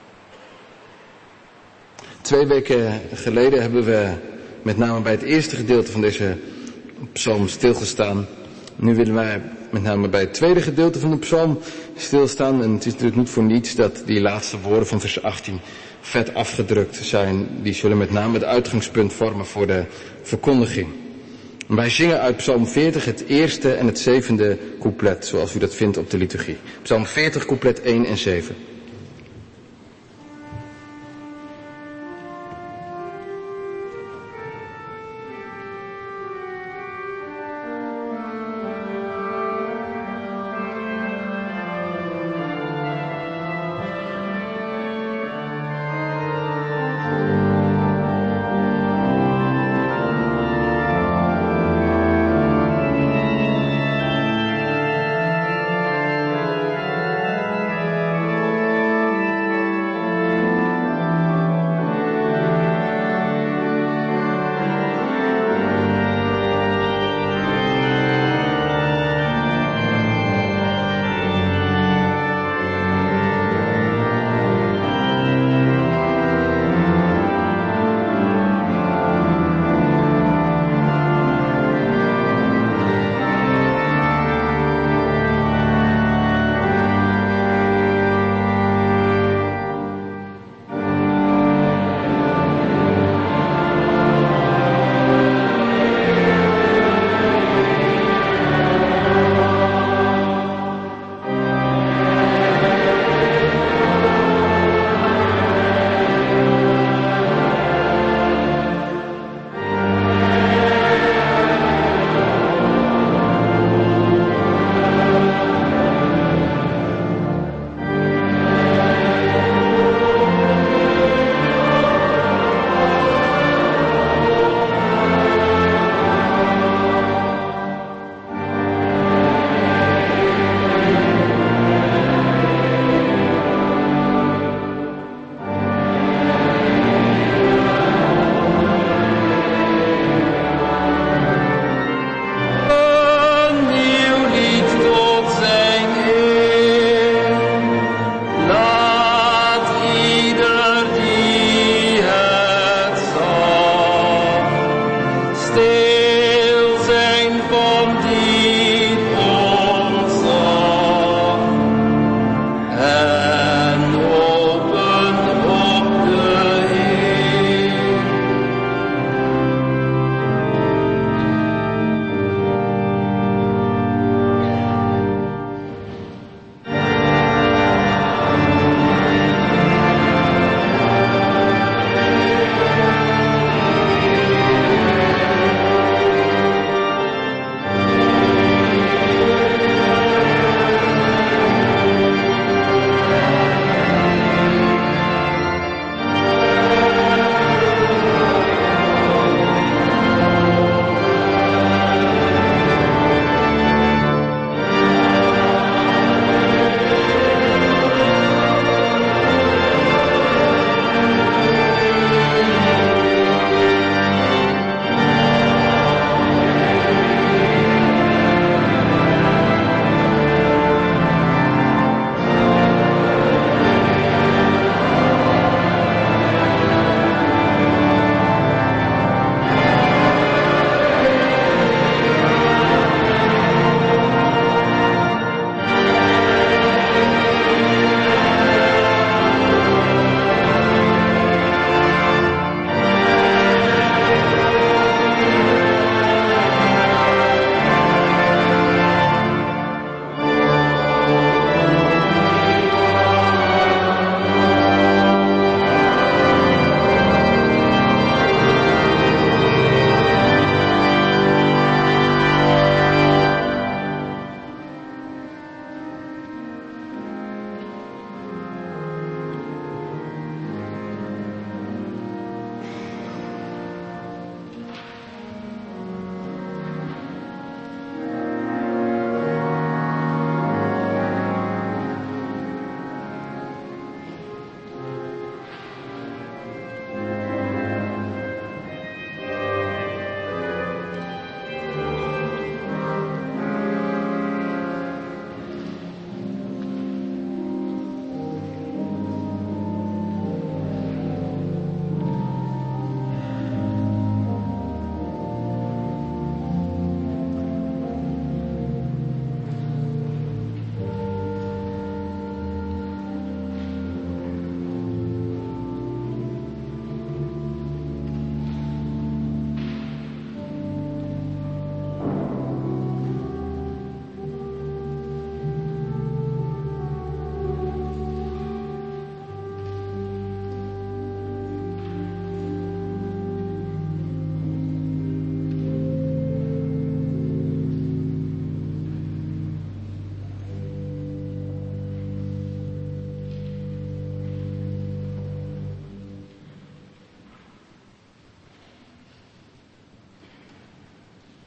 2 weken geleden hebben we met name bij het eerste gedeelte van deze psalm stilgestaan. Nu willen wij met name bij het tweede gedeelte van de psalm stilstaan. En het is natuurlijk niet voor niets dat die laatste woorden van vers 18 vet afgedrukt zijn. Die zullen met name het uitgangspunt vormen voor de verkondiging. Wij zingen uit Psalm 40 het eerste en het 7e couplet, zoals u dat vindt op de liturgie. Psalm 40, couplet 1 en 7.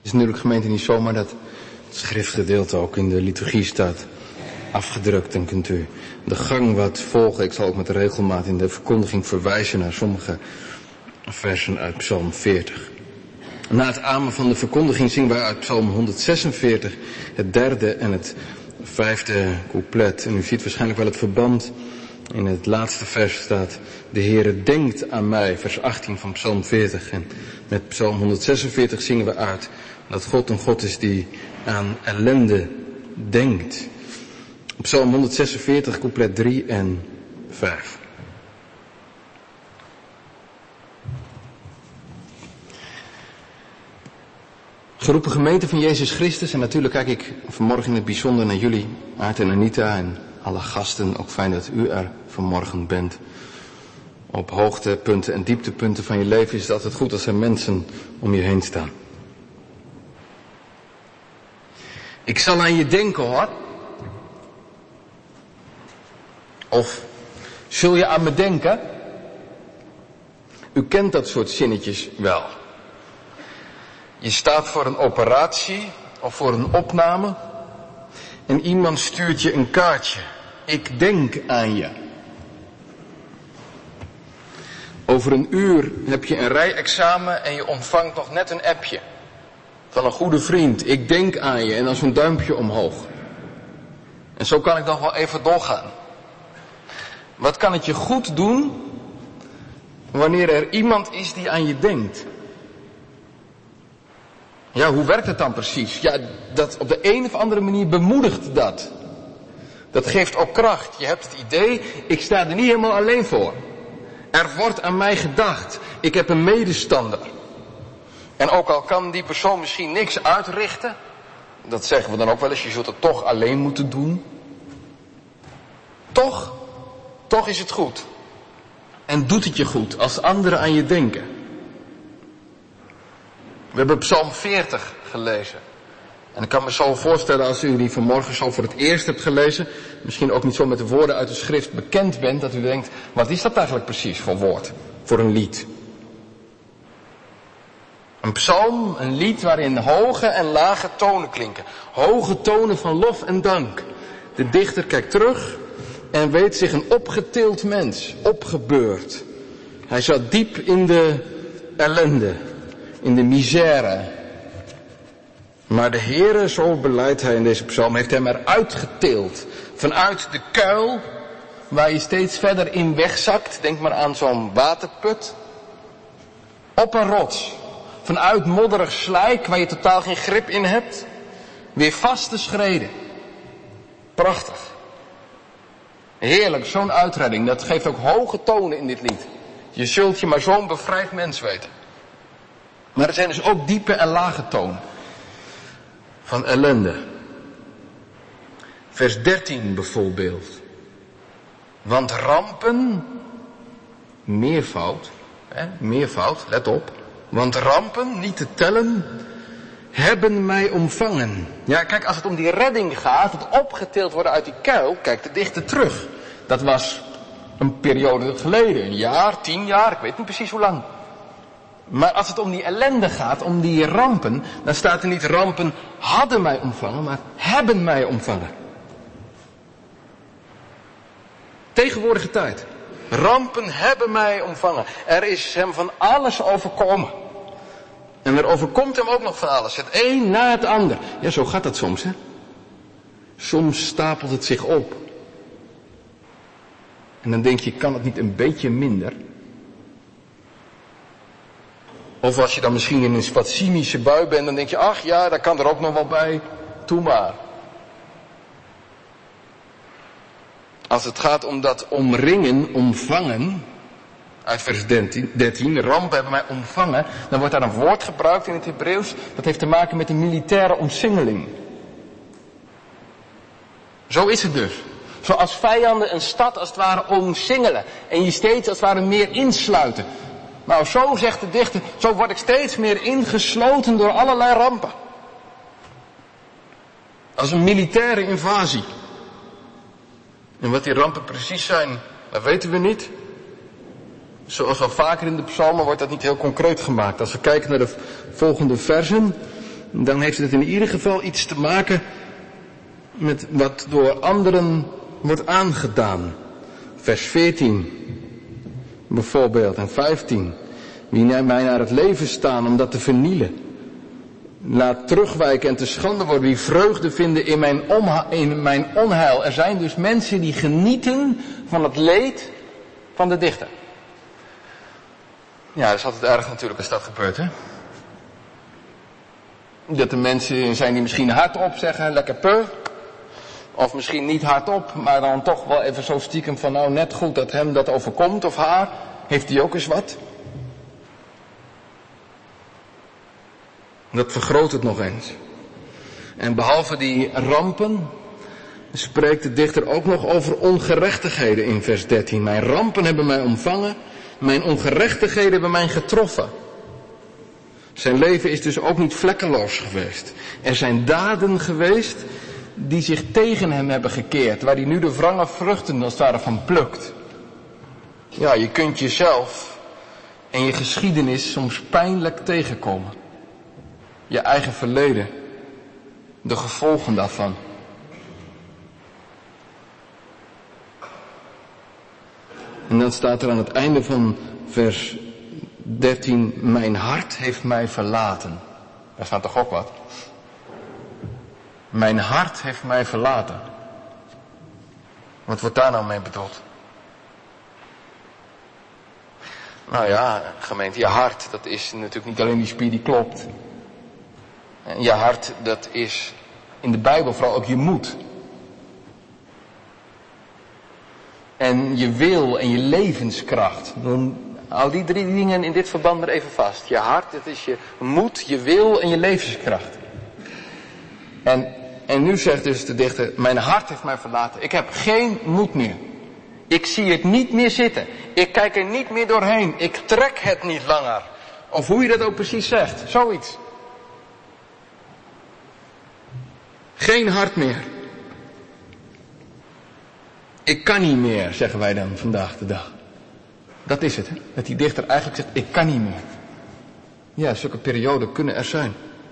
is natuurlijk gemeente niet zomaar dat het schriftgedeelte ook in de liturgie staat afgedrukt. En kunt u de gang wat volgen. Ik zal ook met regelmaat in de verkondiging verwijzen naar sommige versen uit Psalm 40. Na het amen van de verkondiging zingen wij uit Psalm 146 het derde en het vijfde couplet. En u ziet waarschijnlijk wel het verband. In het laatste vers staat: de Heere denkt aan mij, vers 18 van Psalm 40. En met Psalm 146 zingen we uit dat God een God is die aan ellende denkt. Psalm 146, couplet 3 en 5. Geroepen gemeente van Jezus Christus, en natuurlijk kijk ik vanmorgen in het bijzonder naar jullie, Aart en Anita en alle gasten. Ook fijn dat u er vanmorgen bent. Op hoogtepunten en dieptepunten van je leven is het altijd goed als er mensen om je heen staan. Ik zal aan je denken, hoor. Of zul je aan me denken? U kent dat soort zinnetjes wel. Je staat voor een operatie of voor een opname en iemand stuurt je een kaartje. Ik denk aan je. Over een uur heb je een rijexamen en je ontvangt nog net een appje van een goede vriend. Ik denk aan je, en dan zo'n duimpje omhoog. En zo kan ik nog wel even doorgaan. Wat kan het je goed doen wanneer er iemand is die aan je denkt? Ja, hoe werkt het dan precies? Ja, dat op de een of andere manier bemoedigt dat. Dat geeft ook kracht. Je hebt het idee, ik sta er niet helemaal alleen voor. Er wordt aan mij gedacht. Ik heb een medestander. En ook al kan die persoon misschien niks uitrichten, dat zeggen we dan ook wel eens, je zult het toch alleen moeten doen. Toch is het goed. En doet het je goed als anderen aan je denken. We hebben Psalm 40 gelezen. En ik kan me zo voorstellen, als u die vanmorgen zo voor het eerst hebt gelezen, misschien ook niet zo met de woorden uit de schrift bekend bent, dat u denkt, wat is dat eigenlijk precies voor woord? Voor een lied. Een psalm, een lied waarin hoge en lage tonen klinken. Hoge tonen van lof en dank. De dichter kijkt terug en weet zich een opgetild mens, opgebeurd. Hij zat diep in de ellende, in de misère. Maar de Heere, zo beleidt hij in deze psalm, heeft hem eruit getild. Vanuit de kuil, waar je steeds verder in wegzakt. Denk maar aan zo'n waterput. Op een rots. Vanuit modderig slijk, waar je totaal geen grip in hebt. Weer vaste schreden. Prachtig. Heerlijk, zo'n uitredding. Dat geeft ook hoge tonen in dit lied. Je zult je maar zo'n bevrijd mens weten. Maar er zijn dus ook diepe en lage tonen. Van ellende. Vers 13 bijvoorbeeld. Want rampen, meervoud, let op. Want rampen, niet te tellen, hebben mij omvangen. Ja, kijk, als het om die redding gaat, het opgetild worden uit die kuil, kijk de dichter terug. Dat was een periode geleden, een jaar, 10 jaar, ik weet niet precies hoe lang. Maar als het om die ellende gaat, om die rampen, dan staat er niet rampen hadden mij omvangen, maar hebben mij omvangen. Tegenwoordige tijd. Rampen hebben mij omvangen. Er is hem van alles overkomen. En er overkomt hem ook nog van alles. Het een na het ander. Ja, zo gaat dat soms, hè. Soms stapelt het zich op. En dan denk je, kan het niet een beetje minder? Of als je dan misschien in een wat cynische bui bent, dan denk je, ach ja, dat kan er ook nog wel bij. Doe maar. Als het gaat om dat omringen, omvangen, uit vers 13, rampen hebben mij omvangen, dan wordt daar een woord gebruikt in het Hebreeuws, dat heeft te maken met een militaire omsingeling. Zo is het dus. Zoals vijanden een stad als het ware omsingelen en je steeds als het ware meer insluiten. Nou, zo zegt de dichter, zo word ik steeds meer ingesloten door allerlei rampen. Als een militaire invasie. En wat die rampen precies zijn, dat weten we niet. Zoals al vaker in de psalmen wordt dat niet heel concreet gemaakt. Als we kijken naar de volgende versen, dan heeft het in ieder geval iets te maken met wat door anderen wordt aangedaan. Vers 14 bijvoorbeeld en 15. Wie mij naar het leven staan om dat te vernielen. Laat terugwijken en te schande worden wie vreugde vinden in mijn onheil. Er zijn dus mensen die genieten van het leed van de dichter. Ja, dat is altijd erg natuurlijk als dat gebeurt, hè. Dat er mensen zijn die misschien hardop zeggen, lekker peu. Of misschien niet hardop, maar dan toch wel even zo stiekem van nou net goed dat hem dat overkomt of haar. Heeft hij ook eens wat? Dat vergroot het nog eens. En behalve die rampen spreekt de dichter ook nog over ongerechtigheden in vers 13. Mijn rampen hebben mij omvangen, mijn ongerechtigheden hebben mij getroffen. Zijn leven is dus ook niet vlekkeloos geweest. Er zijn daden geweest die zich tegen hem hebben gekeerd, waar hij nu de wrange vruchten als het ware van plukt. Ja, je kunt jezelf en je geschiedenis soms pijnlijk tegenkomen. Je eigen verleden, de gevolgen daarvan. En dan staat er aan het einde van vers 13, mijn hart heeft mij verlaten. Daar staat toch ook wat? Mijn hart heeft mij verlaten. Wat wordt daar nou mee bedoeld? Nou ja, gemeente, je hart, dat is natuurlijk niet alleen die spier die klopt. Je hart, dat is in de Bijbel vooral ook je moed. En je wil en je levenskracht. Hou die 3 dingen in dit verband maar even vast. Je hart, dat is je moed, je wil en je levenskracht. En nu zegt dus de dichter, mijn hart heeft mij verlaten. Ik heb geen moed meer. Ik zie het niet meer zitten. Ik kijk er niet meer doorheen. Ik trek het niet langer. Of hoe je dat ook precies zegt. Zoiets. Geen hart meer. Ik kan niet meer, zeggen wij dan vandaag de dag. Dat is het, hè? Dat die dichter eigenlijk zegt, ik kan niet meer. Ja, zulke perioden kunnen er zijn.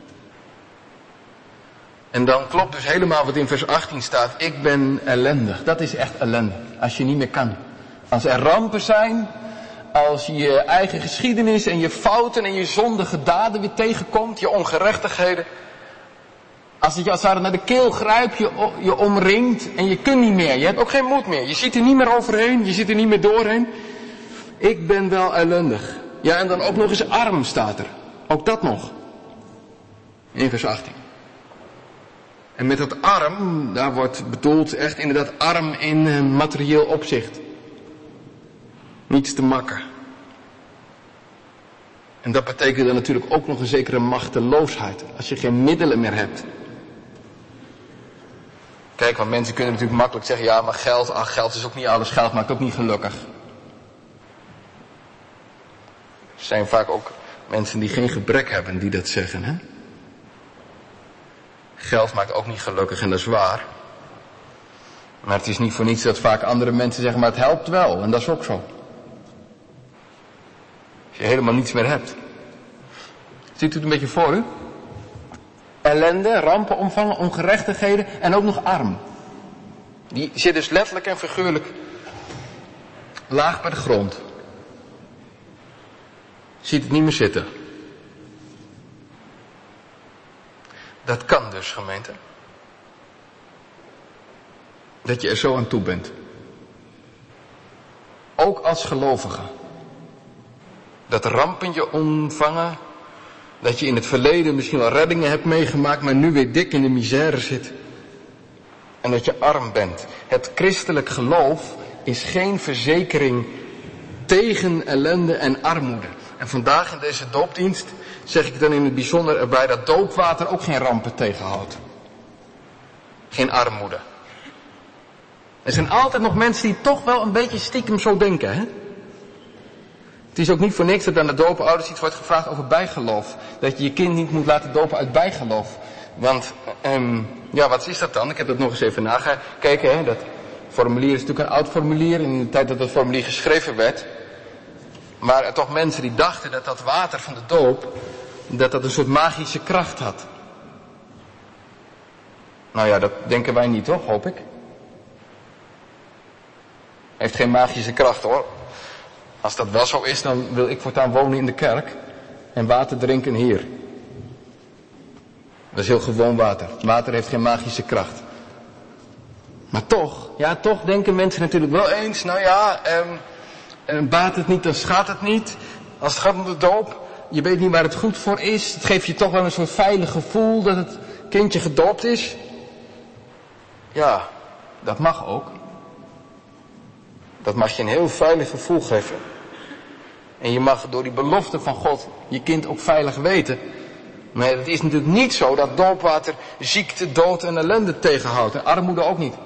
En dan klopt dus helemaal wat in vers 18 staat. Ik ben ellendig. Dat is echt ellende. Als je niet meer kan. Als er rampen zijn. Als je je eigen geschiedenis en je fouten en je zondige daden weer tegenkomt. Je ongerechtigheden. Als het je als het ware naar de keel grijpt, je omringt en je kunt niet meer. Je hebt ook geen moed meer. Je ziet er niet meer overheen. Je zit er niet meer doorheen. Ik ben wel ellendig. Ja, en dan ook nog eens arm staat er. Ook dat nog. In vers 18. En met dat arm, daar wordt bedoeld echt inderdaad arm in materieel opzicht. Niets te makken. En dat betekent dan natuurlijk ook nog een zekere machteloosheid. Als je geen middelen meer hebt. Kijk, want mensen kunnen natuurlijk makkelijk zeggen, ja, maar geld is ook niet alles. Geld maakt ook niet gelukkig. Er zijn vaak ook mensen die geen gebrek hebben die dat zeggen, hè. Geld maakt ook niet gelukkig en dat is waar. Maar het is niet voor niets dat vaak andere mensen zeggen, maar het helpt wel. En dat is ook zo. Als je helemaal niets meer hebt. Ziet u het een beetje voor u? Ellende, rampen omvangen, ongerechtigheden en ook nog arm. Die zit dus letterlijk en figuurlijk laag bij de grond. Ziet het niet meer zitten. Dat kan dus, gemeente. Dat je er zo aan toe bent. Ook als gelovige. Dat rampen je omvangen. Dat je in het verleden misschien wel reddingen hebt meegemaakt, maar nu weer dik in de misère zit. En dat je arm bent. Het christelijk geloof is geen verzekering tegen ellende en armoede. En vandaag in deze doopdienst zeg ik dan in het bijzonder erbij dat doopwater ook geen rampen tegenhoudt. Geen armoede. Er zijn altijd nog mensen die toch wel een beetje stiekem zo denken, hè? Het is ook niet voor niks dat aan de doopouders iets wordt gevraagd over bijgeloof. Dat je je kind niet moet laten dopen uit bijgeloof. Want, ja, wat is dat dan? Ik heb dat nog eens even nagekeken, hè? Dat formulier is natuurlijk een oud formulier in de tijd dat het formulier geschreven werd. Maar er toch mensen die dachten dat dat water van de doop, dat dat een soort magische kracht had. Nou ja, dat denken wij niet, toch? Hoop ik. Heeft geen magische kracht, hoor. Als dat wel zo is, dan wil ik voortaan wonen in de kerk en water drinken hier. Dat is heel gewoon water. Water heeft geen magische kracht. Maar toch denken mensen natuurlijk wel eens, nou ja, baat het niet, dan schaadt het niet. Als het gaat om de doop, je weet niet waar het goed voor is. Het geeft je toch wel een soort veilig gevoel dat het kindje gedoopt is. Ja, dat mag ook. Dat mag je een heel veilig gevoel geven. En je mag door die belofte van God je kind ook veilig weten. Maar het is natuurlijk niet zo dat doopwater ziekte, dood en ellende tegenhoudt. En armoede ook niet.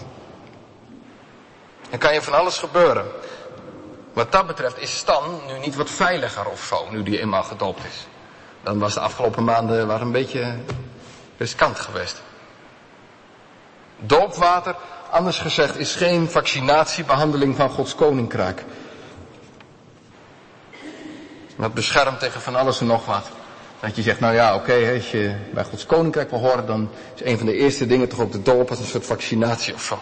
Er kan je van alles gebeuren. Wat dat betreft is Stan nu niet wat veiliger of zo, nu die eenmaal gedoopt is. Dan was de afgelopen maanden wel een beetje riskant geweest. Doopwater, anders gezegd, is geen vaccinatiebehandeling van Gods koninkrijk. Dat beschermt tegen van alles en nog wat. Dat je zegt, nou ja, oké, als je bij Gods koninkrijk wil horen, dan is een van de eerste dingen toch ook de doop als een soort vaccinatie of zo.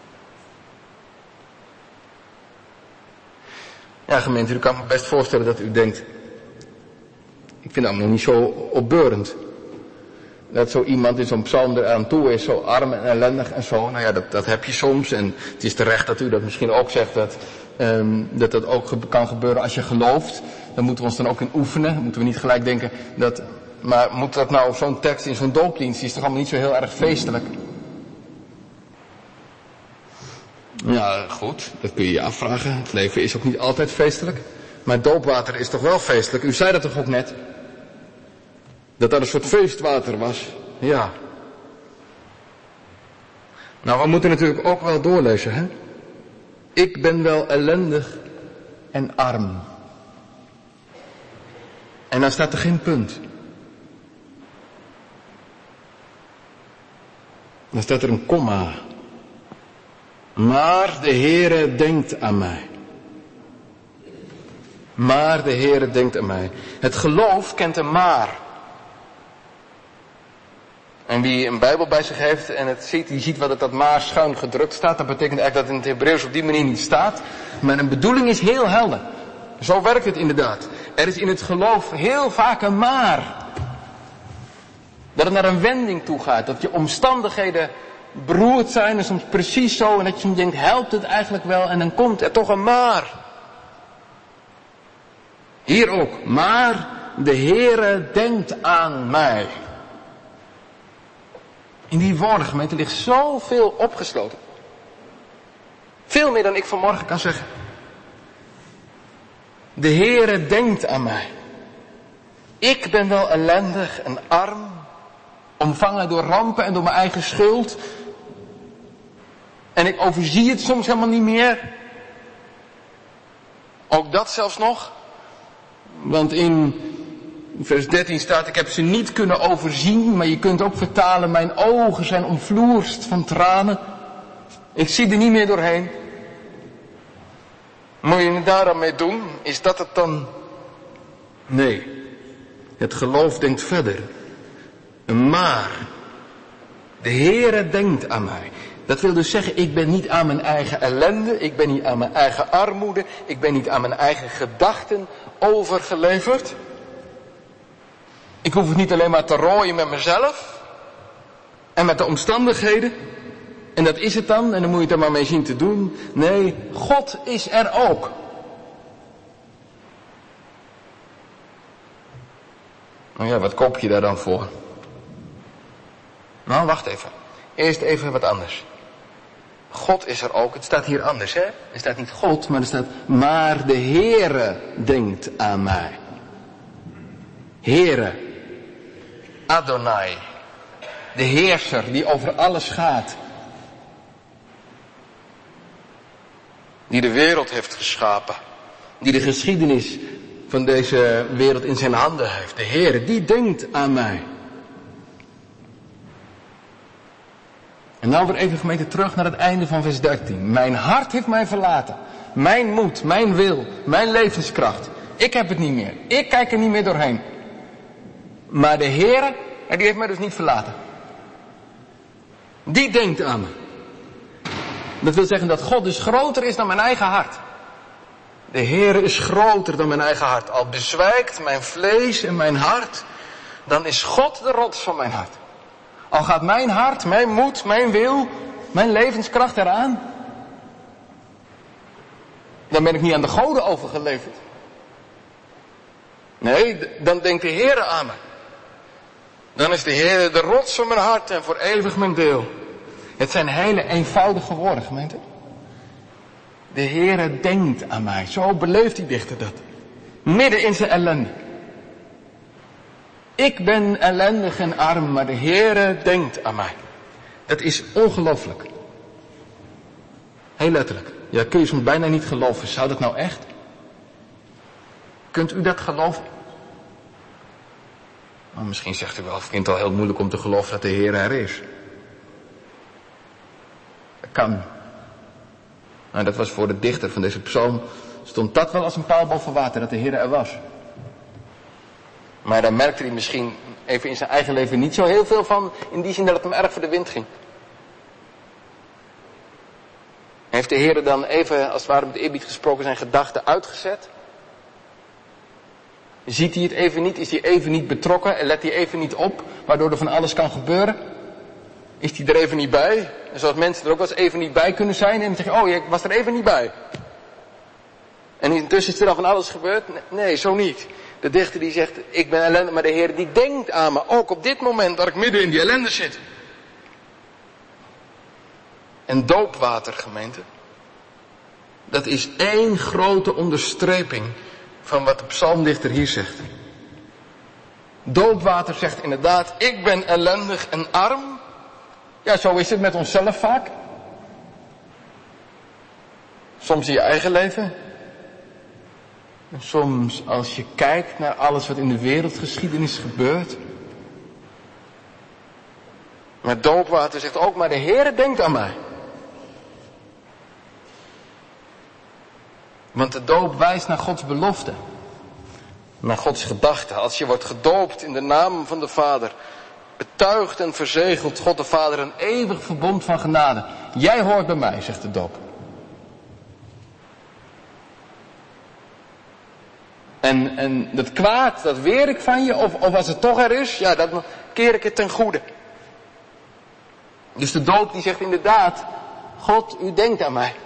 Ja, gemeente, u kan me best voorstellen dat u denkt, ik vind dat nog niet zo opbeurend. Dat zo iemand in zo'n psalm eraan toe is, zo arm en ellendig en zo. Nou ja, dat heb je soms. En het is terecht dat u dat misschien ook zegt, dat ook kan gebeuren als je gelooft. Dan moeten we ons dan ook in oefenen. Dan moeten we niet gelijk denken dat, maar moet dat nou zo'n tekst in zo'n doopdienst, die is toch allemaal niet zo heel erg feestelijk. Ja, goed, dat kun je je afvragen. Het leven is ook niet altijd feestelijk. Maar doopwater is toch wel feestelijk? U zei dat toch ook net? Dat dat een soort feestwater was. Ja. Nou, we moeten natuurlijk ook wel doorlezen, hè? Ik ben wel ellendig en arm. En dan staat er geen punt. Dan staat er een komma. Maar de Heere denkt aan mij. Maar de Heere denkt aan mij. Het geloof kent een maar. En wie een Bijbel bij zich heeft en het ziet, die ziet wat dat maar schuin gedrukt staat. Dat betekent eigenlijk dat het in het Hebreeuws op die manier niet staat. Maar een bedoeling is heel helder. Zo werkt het inderdaad. Er is in het geloof heel vaak een maar. Dat het naar een wending toe gaat. Dat je omstandigheden beroerd zijn en soms precies zo. En dat je soms denkt, helpt het eigenlijk wel? En dan komt er toch een maar. Hier ook. Maar de Heere denkt aan mij. In die woorden, gemeente, ligt zoveel opgesloten. Veel meer dan ik vanmorgen kan zeggen. De Heere denkt aan mij. Ik ben wel ellendig en arm. Omvangen door rampen en door mijn eigen schuld. En ik overzie het soms helemaal niet meer. Ook dat zelfs nog. Want in vers 13 staat, ik heb ze niet kunnen overzien. Maar je kunt ook vertalen, mijn ogen zijn omvloerst van tranen. Ik zie er niet meer doorheen. Moet je het daar dan mee doen? Is dat het dan? Nee. Het geloof denkt verder. Maar de Heere denkt aan mij. Dat wil dus zeggen, ik ben niet aan mijn eigen ellende, ik ben niet aan mijn eigen armoede, ik ben niet aan mijn eigen gedachten overgeleverd. Ik hoef het niet alleen maar te rooien met mezelf en met de omstandigheden. En dat is het dan, en dan moet je het er maar mee zien te doen. Nee, God is er ook. Nou ja, wat koop je daar dan voor? Nou, wacht even. Eerst even wat anders. God is er ook. Het staat hier anders, hè? Er staat niet God, maar er staat, maar de Heere denkt aan mij. Heere. Adonai. De heerser die over alles gaat. Die de wereld heeft geschapen. Die de geschiedenis van deze wereld in zijn handen heeft. De Heere, die denkt aan mij. En nou weer even gemeente terug naar het einde van vers 13. Mijn hart heeft mij verlaten. Mijn moed, mijn wil, mijn levenskracht. Ik heb het niet meer. Ik kijk er niet meer doorheen. Maar de Heere, die heeft mij dus niet verlaten. Die denkt aan me. Dat wil zeggen dat God dus groter is dan mijn eigen hart. De Heere is groter dan mijn eigen hart. Al bezwijkt mijn vlees en mijn hart, dan is God de rots van mijn hart. Al gaat mijn hart, mijn moed, mijn wil, mijn levenskracht eraan, dan ben ik niet aan de goden overgeleverd. Nee, dan denkt de Heere aan me. Dan is de Heere de rots van mijn hart en voor eeuwig mijn deel. Het zijn hele eenvoudige woorden, gemeente. De Heere denkt aan mij. Zo beleeft die dichter dat. Midden in zijn ellende. Ik ben ellendig en arm, maar de Heere denkt aan mij. Dat is ongelooflijk. Heel letterlijk. Ja, kun je soms bijna niet geloven. Zou dat nou echt? Kunt u dat geloven? Nou, misschien zegt u wel, ik vind het al heel moeilijk om te geloven dat de Heer er is. Dat kan. Nou, dat was voor de dichter van deze psalm, stond dat wel als een paal boven water, dat de Heer er was. Maar daar merkte hij misschien even in zijn eigen leven niet zo heel veel van, in die zin dat het hem erg voor de wind ging. Heeft de Heer dan even, als het ware met eerbied gesproken, zijn gedachten uitgezet? Ziet hij het even niet? Is hij even niet betrokken? En let hij even niet op? Waardoor er van alles kan gebeuren? Is hij er even niet bij? En zoals mensen er ook wel eens even niet bij kunnen zijn. En dan zeg je, oh, ik was er even niet bij. En intussen is er dan van alles gebeurd? Nee, zo niet. De dichter die zegt, ik ben ellendig, maar de Heer die denkt aan me. Ook op dit moment dat ik midden in die ellende zit. En doopwater, gemeente. Dat is één grote onderstreping van wat de psalmdichter hier zegt. Doopwater zegt inderdaad, ik ben ellendig en arm. Ja, zo is het met onszelf vaak. Soms in je eigen leven. En soms als je kijkt naar alles wat in de wereldgeschiedenis gebeurt. Maar doopwater zegt ook, maar de Heere denkt aan mij. Want de doop wijst naar Gods belofte. Naar Gods gedachte. Als je wordt gedoopt in de naam van de Vader, betuigt en verzegelt God de Vader een eeuwig verbond van genade. Jij hoort bij mij, zegt de doop. En dat kwaad, dat weer ik van je, of als het toch er is, ja, dat keer ik het ten goede. Dus de doop die zegt inderdaad, God, u denkt aan mij.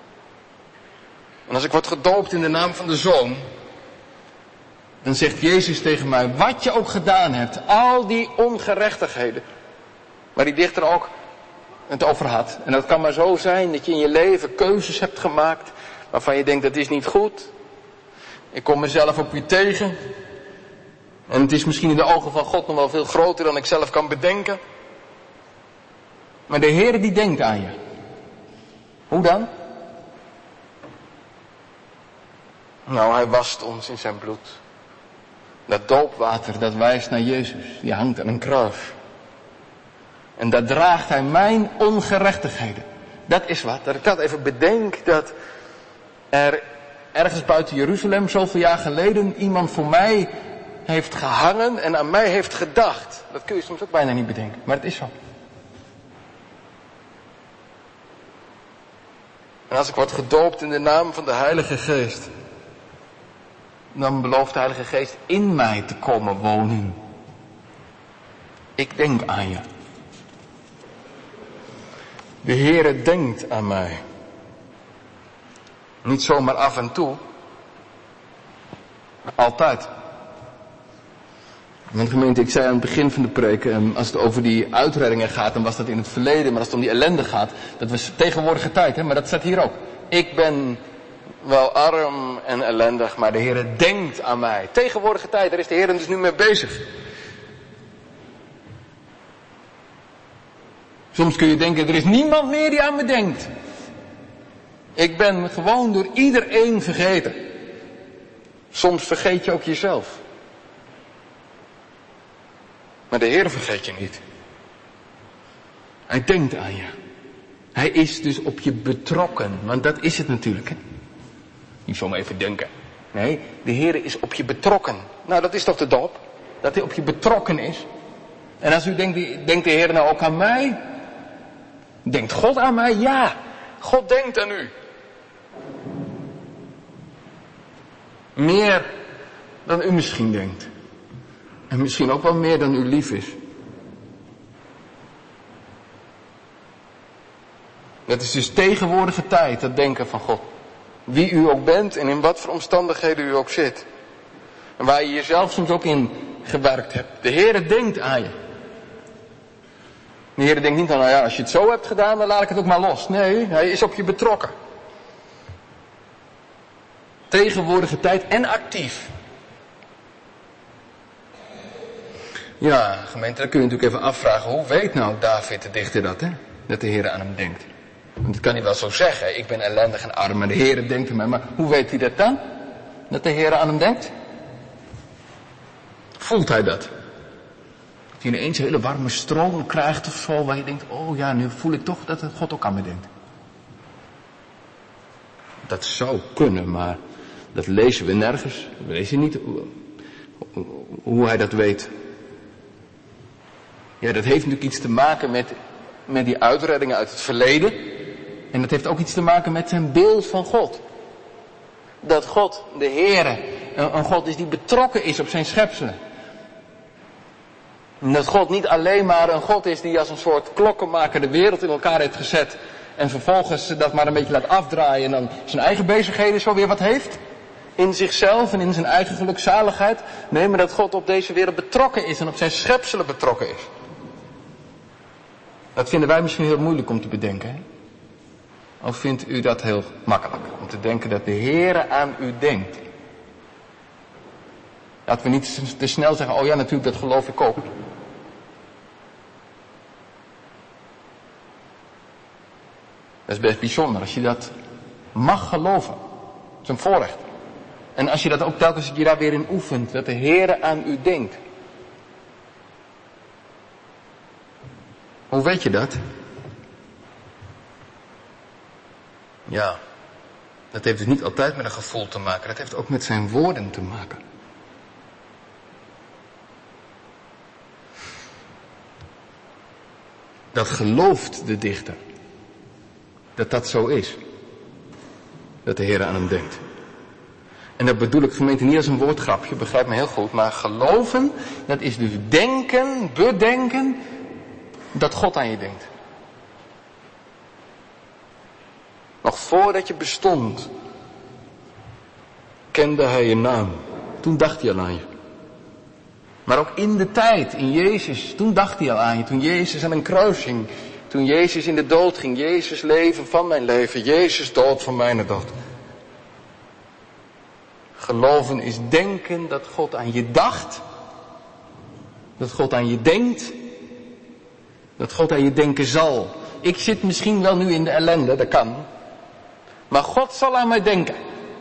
En als ik word gedoopt in de naam van de Zoon, dan zegt Jezus tegen mij, wat je ook gedaan hebt, al die ongerechtigheden, waar die dichter ook het over had. En dat kan maar zo zijn dat je in je leven keuzes hebt gemaakt, waarvan je denkt, dat is niet goed. Ik kom mezelf op je tegen. En het is misschien in de ogen van God nog wel veel groter dan ik zelf kan bedenken. Maar de Heer die denkt aan je. Hoe dan? Nou, hij wast ons in zijn bloed. Dat doopwater, dat wijst naar Jezus. Die hangt aan een kruis. En daar draagt hij mijn ongerechtigheden. Dat is wat. Dat ik dat even bedenk, dat er ergens buiten Jeruzalem zoveel jaar geleden iemand voor mij heeft gehangen en aan mij heeft gedacht. Dat kun je soms ook bijna niet bedenken, maar het is zo. En als ik word gedoopt in de naam van de Heilige Geest, dan belooft de Heilige Geest in mij te komen wonen. Ik denk aan je. De Heere denkt aan mij. Niet zomaar af en toe. Altijd. Want gemeente, ik zei aan het begin van de preek, als het over die uitreddingen gaat, dan was dat in het verleden. Maar als het om die ellende gaat, dat was tegenwoordige tijd, hè? Maar dat staat hier ook. Ik ben wel arm en ellendig, maar de Heer denkt aan mij. Tegenwoordige tijd, daar is de Heer dus nu mee bezig. Soms kun je denken, er is niemand meer die aan me denkt. Ik ben gewoon door iedereen vergeten. Soms vergeet je ook jezelf. Maar de Heer vergeet je niet. Hij denkt aan je. Hij is dus op je betrokken. Want dat is het natuurlijk. Hè? Niet zomaar even denken. Nee, de Heer is op je betrokken. Nou, dat is toch de doop? Dat hij op je betrokken is. En als u denkt de Heer nou ook aan mij? Denkt God aan mij? Ja, God denkt aan u. Meer dan u misschien denkt. En misschien ook wel meer dan u lief is. Dat is dus tegenwoordige tijd, dat denken van God. Wie u ook bent en in wat voor omstandigheden u ook zit. En waar je jezelf soms ook in gewerkt hebt. De Heere denkt aan je. De Heere denkt niet aan, nou ja, als je het zo hebt gedaan, dan laat ik het ook maar los. Nee, hij is op je betrokken. Tegenwoordige tijd en actief. Ja, gemeente, dan kun je natuurlijk even afvragen, hoe weet nou David de dichter dat, hè? Dat de Heere aan hem denkt. Want dat kan hij wel zo zeggen, ik ben ellendig en arm, maar de Heere denkt aan mij. Maar hoe weet hij dat dan? Dat de Heere aan hem denkt? Voelt hij dat? Dat hij ineens een hele warme stroom krijgt of zo, waar je denkt, oh ja, nu voel ik toch dat God ook aan me denkt. Dat zou kunnen, maar dat lezen we nergens. We lezen niet hoe hij dat weet. Ja, dat heeft natuurlijk iets te maken met die uitreddingen uit het verleden. En dat heeft ook iets te maken met zijn beeld van God. Dat God, de Heere, een God is die betrokken is op zijn schepselen. En dat God niet alleen maar een God is die als een soort klokkenmaker de wereld in elkaar heeft gezet. En vervolgens dat maar een beetje laat afdraaien en dan zijn eigen bezigheden zo weer wat heeft. In zichzelf en in zijn eigen gelukzaligheid. Nee, maar dat God op deze wereld betrokken is en op zijn schepselen betrokken is. Dat vinden wij misschien heel moeilijk om te bedenken. Hè? Of vindt u dat heel makkelijk? Om te denken dat de Heere aan u denkt. Laten we niet te snel zeggen, oh ja, natuurlijk, dat geloof ik ook. Dat is best bijzonder als je dat mag geloven. Dat is een voorrecht. En als je dat ook telkens je daar weer in oefent, dat de Heere aan u denkt. Hoe weet je dat? Ja, dat heeft dus niet altijd met een gevoel te maken. Dat heeft ook met zijn woorden te maken. Dat gelooft de dichter. Dat dat zo is. Dat de Heere aan hem denkt. En dat bedoel ik, gemeente, niet als een woordgrapje, begrijp me heel goed. Maar geloven, dat is dus denken, bedenken, dat God aan je denkt. Nog voordat je bestond, kende hij je naam. Toen dacht hij al aan je. Maar ook in de tijd, in Jezus, toen dacht hij al aan je. Toen Jezus aan een kruis hing. Toen Jezus in de dood ging. Jezus leven van mijn leven. Jezus dood van mijn dood. Geloven is denken dat God aan je dacht. Dat God aan je denkt. Dat God aan je denken zal. Ik zit misschien wel nu in de ellende, dat kan. Maar God zal aan mij denken.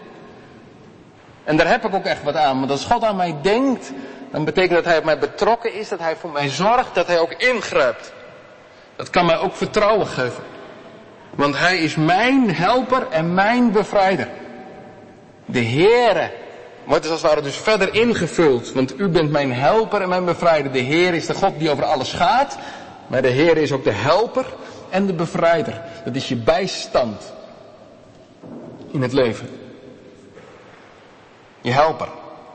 En daar heb ik ook echt wat aan. Want als God aan mij denkt, dan betekent dat hij op mij betrokken is. Dat hij voor mij zorgt, dat hij ook ingrijpt. Dat kan mij ook vertrouwen geven. Want hij is mijn helper en mijn bevrijder. De Heere wordt dus als het ware dus verder ingevuld. Want u bent mijn helper en mijn bevrijder. De Heer is de God die over alles gaat. Maar de Heer is ook de helper en de bevrijder. Dat is je bijstand in het leven. Je helper.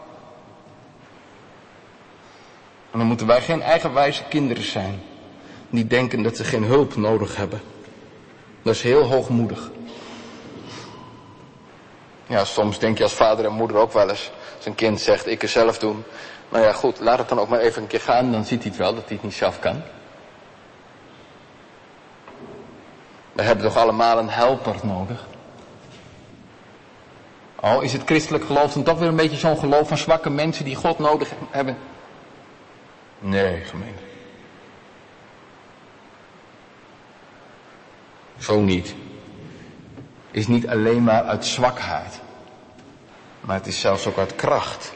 En dan moeten wij geen eigenwijze kinderen zijn. Die denken dat ze geen hulp nodig hebben. Dat is heel hoogmoedig. Ja, soms denk je als vader en moeder ook wel eens. Als een kind zegt, ik het zelf doen. Nou ja, goed, laat het dan ook maar even een keer gaan. Dan ziet hij het wel, dat hij het niet zelf kan. We hebben toch allemaal een helper nodig? Oh, is het christelijk geloof dan toch weer een beetje zo'n geloof van zwakke mensen die God nodig hebben? Nee, gemeente. Zo niet. Is niet alleen maar uit zwakheid. Maar het is zelfs ook uit kracht.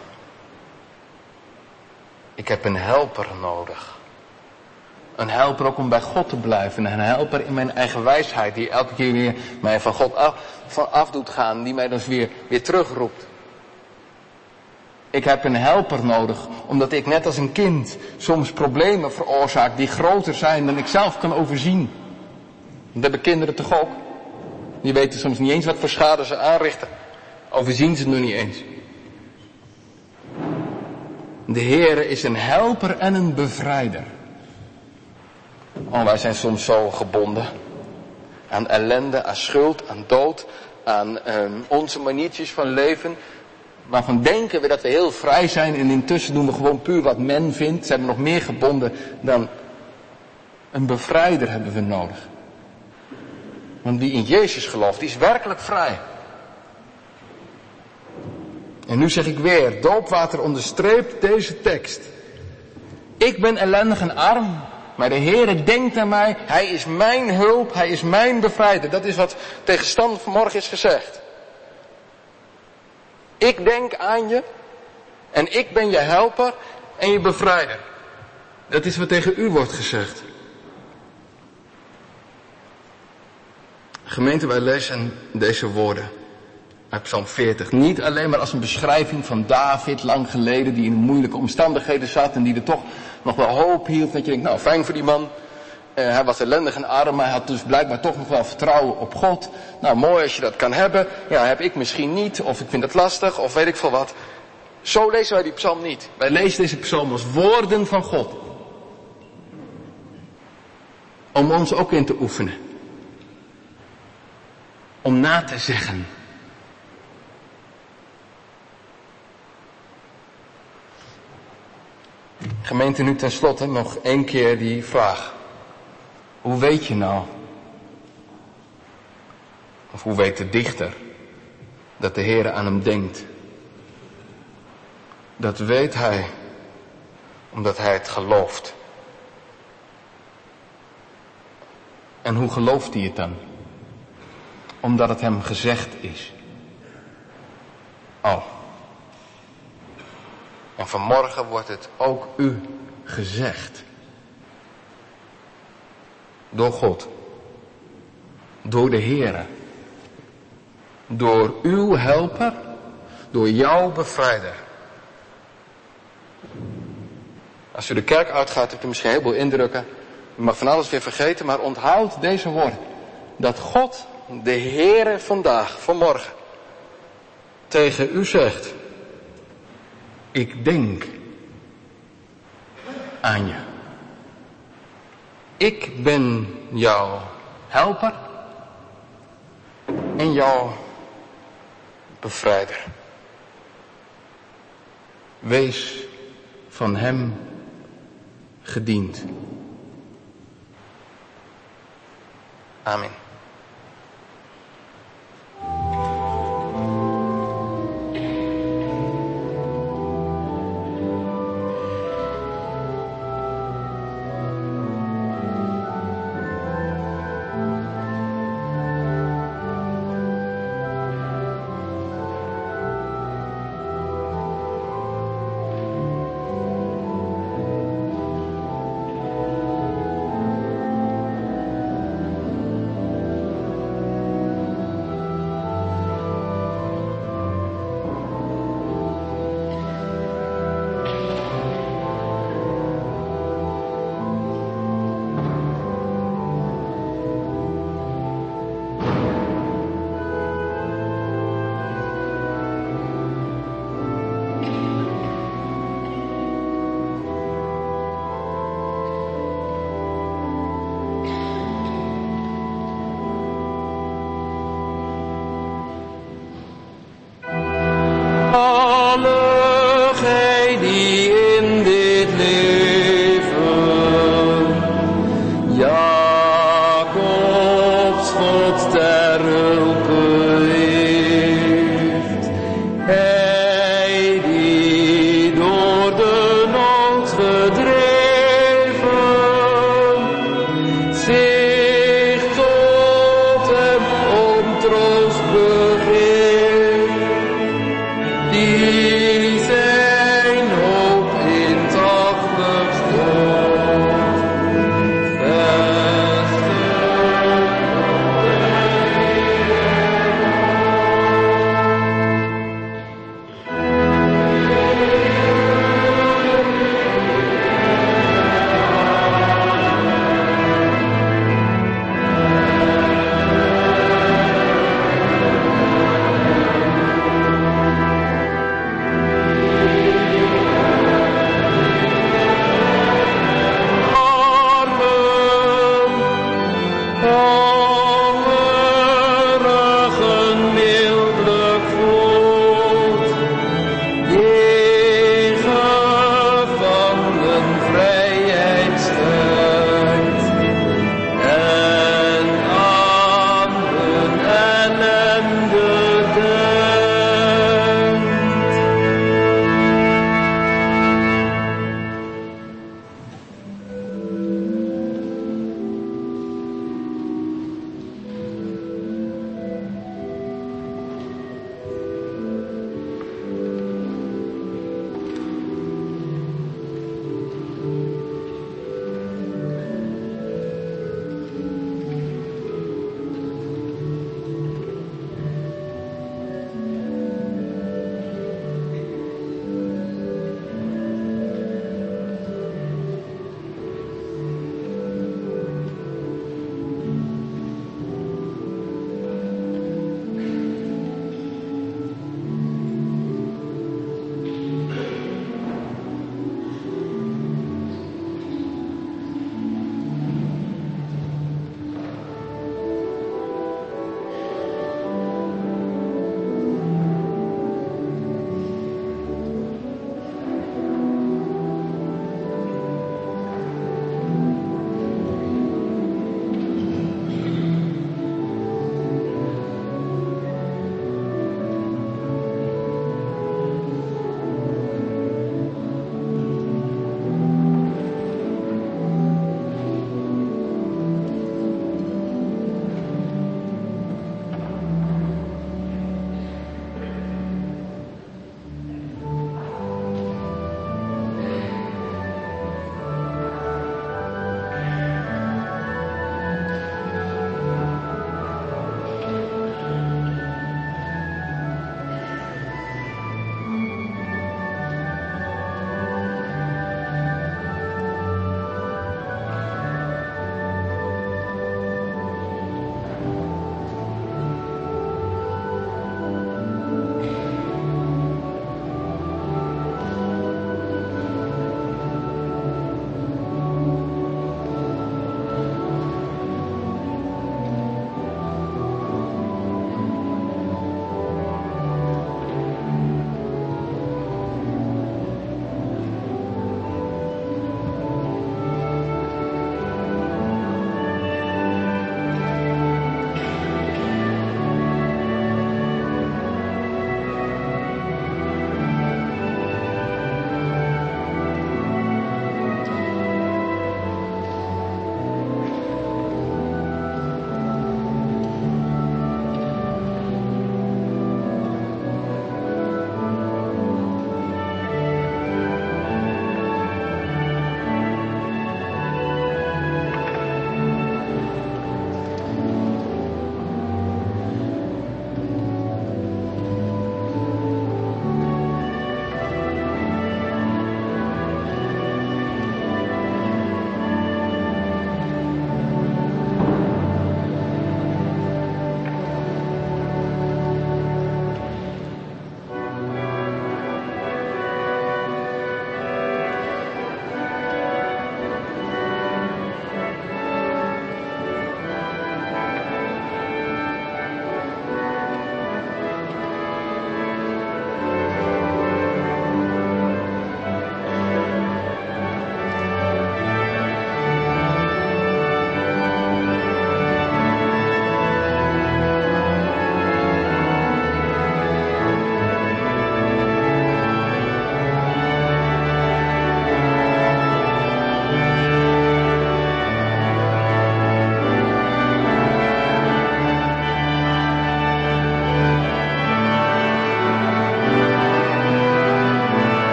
Ik heb een helper nodig. Een helper ook om bij God te blijven. Een helper in mijn eigen wijsheid. Die elke keer weer mij van God af doet gaan. Die mij dus weer terugroept. Ik heb een helper nodig. Omdat ik net als een kind soms problemen veroorzaak die groter zijn dan ik zelf kan overzien. Dat hebben kinderen toch ook? Die weten soms niet eens wat voor schade ze aanrichten. Of we zien ze nog niet eens. De Heere is een helper en een bevrijder. Oh, wij zijn soms zo gebonden. Aan ellende, aan schuld, aan dood. Aan onze maniertjes van leven. Waarvan denken we dat we heel vrij zijn. En intussen doen we gewoon puur wat men vindt. Ze hebben nog meer gebonden dan een bevrijder hebben we nodig. Want wie in Jezus gelooft, die is werkelijk vrij. En nu zeg ik weer, doopwater onderstreept deze tekst. Ik ben ellendig en arm, maar de Heere denkt aan mij. Hij is mijn hulp, hij is mijn bevrijder. Dat is wat tegen Stan vanmorgen is gezegd. Ik denk aan je en ik ben je helper en je bevrijder. Dat is wat tegen u wordt gezegd. Gemeente, wij lezen deze woorden uit Psalm 40. Niet alleen maar als een beschrijving van David lang geleden, die in moeilijke omstandigheden zat en die er toch nog wel hoop hield. Dat je denkt, nou fijn voor die man. Hij was ellendig en arm, maar hij had dus blijkbaar toch nog wel vertrouwen op God. Nou mooi als je dat kan hebben. Ja, heb ik misschien niet, of ik vind het lastig, of weet ik veel wat. Zo lezen wij die psalm niet. Wij lezen deze psalm als woorden van God. Om ons ook in te oefenen. Om na te zeggen. Gemeente, nu tenslotte nog één keer die vraag. Hoe weet je nou? Of hoe weet de dichter dat de Heere aan hem denkt? Dat weet hij omdat hij het gelooft. En hoe gelooft hij het dan? Omdat het hem gezegd is. Oh. En vanmorgen wordt het ook u gezegd. Door God. Door de Heere. Door uw helper. Door jouw bevrijder. Als u de kerk uitgaat, hebt u misschien heel veel indrukken. U mag van alles weer vergeten, maar onthoud deze woorden. Dat God, de Heere vandaag, vanmorgen, tegen u zegt. Ik denk aan je. Ik ben jouw helper en jouw bevrijder. Wees van hem gediend. Amen.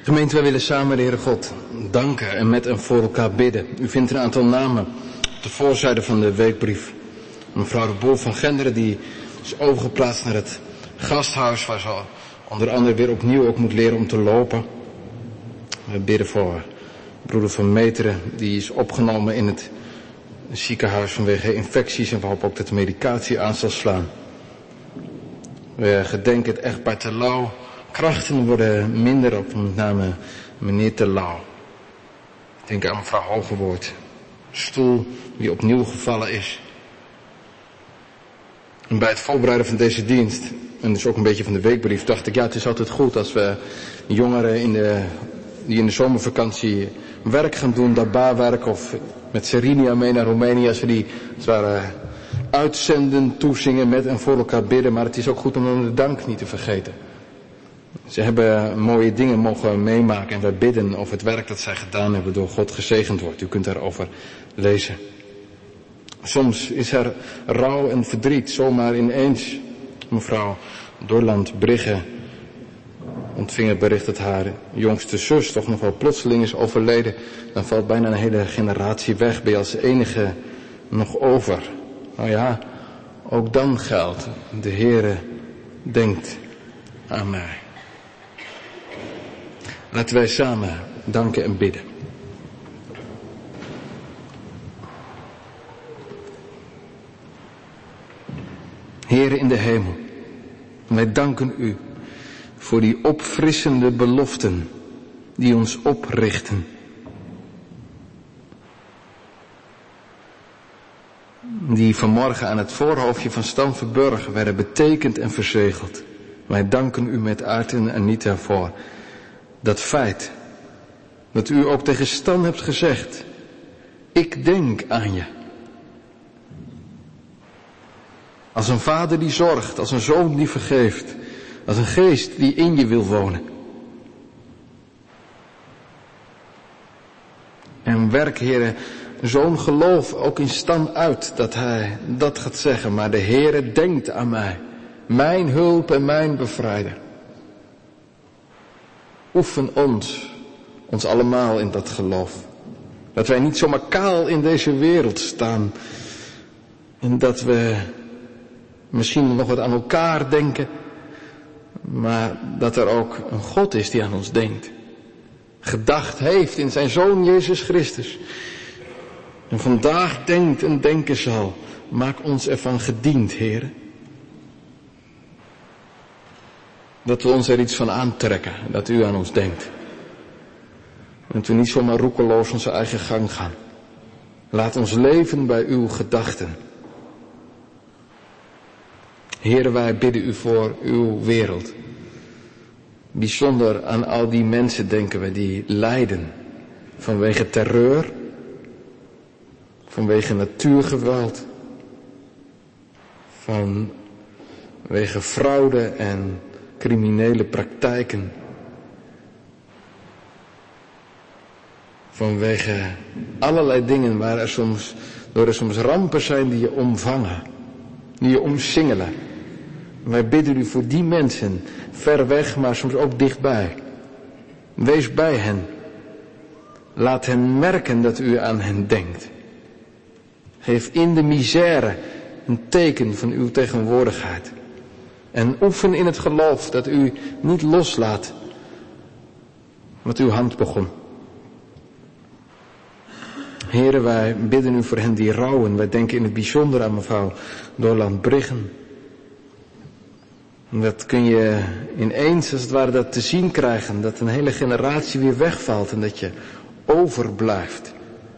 Gemeente, wij willen samen de Heere God danken en met en voor elkaar bidden. U vindt een aantal namen op de voorzijde van de weekbrief. Mevrouw de Boer van Genderen, die is overgeplaatst naar het gasthuis, waar ze onder andere weer opnieuw ook moet leren om te lopen. We bidden voor broeder van Meteren, die is opgenomen in het ziekenhuis vanwege infecties en we hopen ook dat de medicatie aan zal slaan. We gedenken het echtpaar Terlouw. Krachten worden minder, ook met name meneer Terlouw. Ik denk aan mevrouw Hogewoord. Stoel die opnieuw gevallen is. En bij het voorbereiden van deze dienst, en dus ook een beetje van de weekbrief, dacht ik, ja, het is altijd goed als we jongeren die in de zomervakantie werk gaan doen, daarbij of met Serinia mee naar Roemenië, als we die als het ware uitzenden, toezingen, met en voor elkaar bidden. Maar het is ook goed om de dank niet te vergeten. Ze hebben mooie dingen mogen meemaken en wij bidden of het werk dat zij gedaan hebben door God gezegend wordt. U kunt daarover lezen. Soms is er rouw en verdriet, zomaar ineens. Mevrouw Dorland Brigge ontving het bericht dat haar jongste zus toch nog wel plotseling is overleden. Dan valt bijna een hele generatie weg, ben je als enige nog over. Nou ja, ook dan geldt, de Heere denkt aan mij. Laten wij samen danken en bidden. Heere in de hemel, wij danken u voor die opfrissende beloften die ons oprichten. Die vanmorgen aan het voorhoofdje van Stan Verburg werden betekend en verzegeld. Wij danken u met Aart en Anita voor dat feit dat u ook tegen Stan hebt gezegd, ik denk aan je. Als een vader die zorgt, als een zoon die vergeeft, als een geest die in je wil wonen. En werk, Heere, zo'n geloof ook in Stan uit dat hij dat gaat zeggen. Maar de Heere denkt aan mij, mijn hulp en mijn bevrijder. Oefen ons allemaal in dat geloof. Dat wij niet zomaar kaal in deze wereld staan. En dat we misschien nog wat aan elkaar denken. Maar dat er ook een God is die aan ons denkt. Gedacht heeft in zijn Zoon Jezus Christus. En vandaag denkt en denken zal. Maak ons ervan gediend, Heere. Dat we ons er iets van aantrekken. Dat u aan ons denkt. En dat we niet zomaar roekeloos onze eigen gang gaan. Laat ons leven bij uw gedachten. Heere, wij bidden u voor uw wereld. Bijzonder aan al die mensen denken we die lijden. Vanwege terreur. Vanwege natuurgeweld. Vanwege fraude en criminele praktijken. Vanwege allerlei dingen waar er soms rampen zijn die je omvangen. Die je omsingelen. Wij bidden u voor die mensen, ver weg, maar soms ook dichtbij. Wees bij hen. Laat hen merken dat u aan hen denkt. Geef in de misère een teken van uw tegenwoordigheid. En oefen in het geloof dat u niet loslaat wat uw hand begon. Heren, wij bidden u voor hen die rouwen. Wij denken in het bijzonder aan mevrouw Dorland Briggen. Dat kun je ineens, als het ware, dat te zien krijgen. Dat een hele generatie weer wegvalt en dat je overblijft.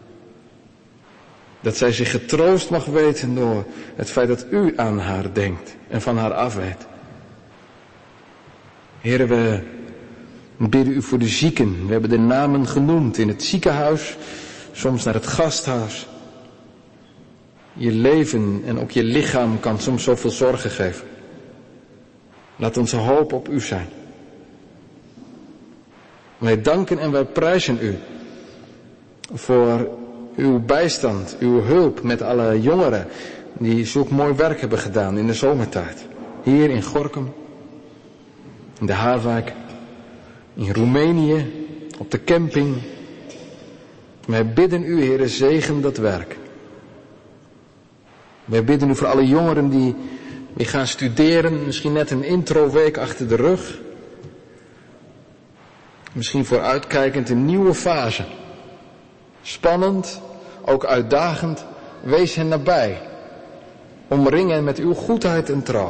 Dat zij zich getroost mag weten door het feit dat u aan haar denkt en van haar afweet. Heren, we bidden u voor de zieken. We hebben de namen genoemd in het ziekenhuis, soms naar het gasthuis. Je leven en ook je lichaam kan soms zoveel zorgen geven. Laat onze hoop op u zijn. Wij danken en wij prijzen u voor uw bijstand, uw hulp met alle jongeren die zulk mooi werk hebben gedaan in de zomertijd. Hier in Gorinchem, in de Haarwijk, in Roemenië, op de camping. Wij bidden u, Heere, zegen dat werk. Wij bidden u voor alle jongeren die weer gaan studeren, misschien net een introweek achter de rug. Misschien vooruitkijkend een nieuwe fase. Spannend, ook uitdagend, wees hen nabij. Omring hen met uw goedheid en trouw.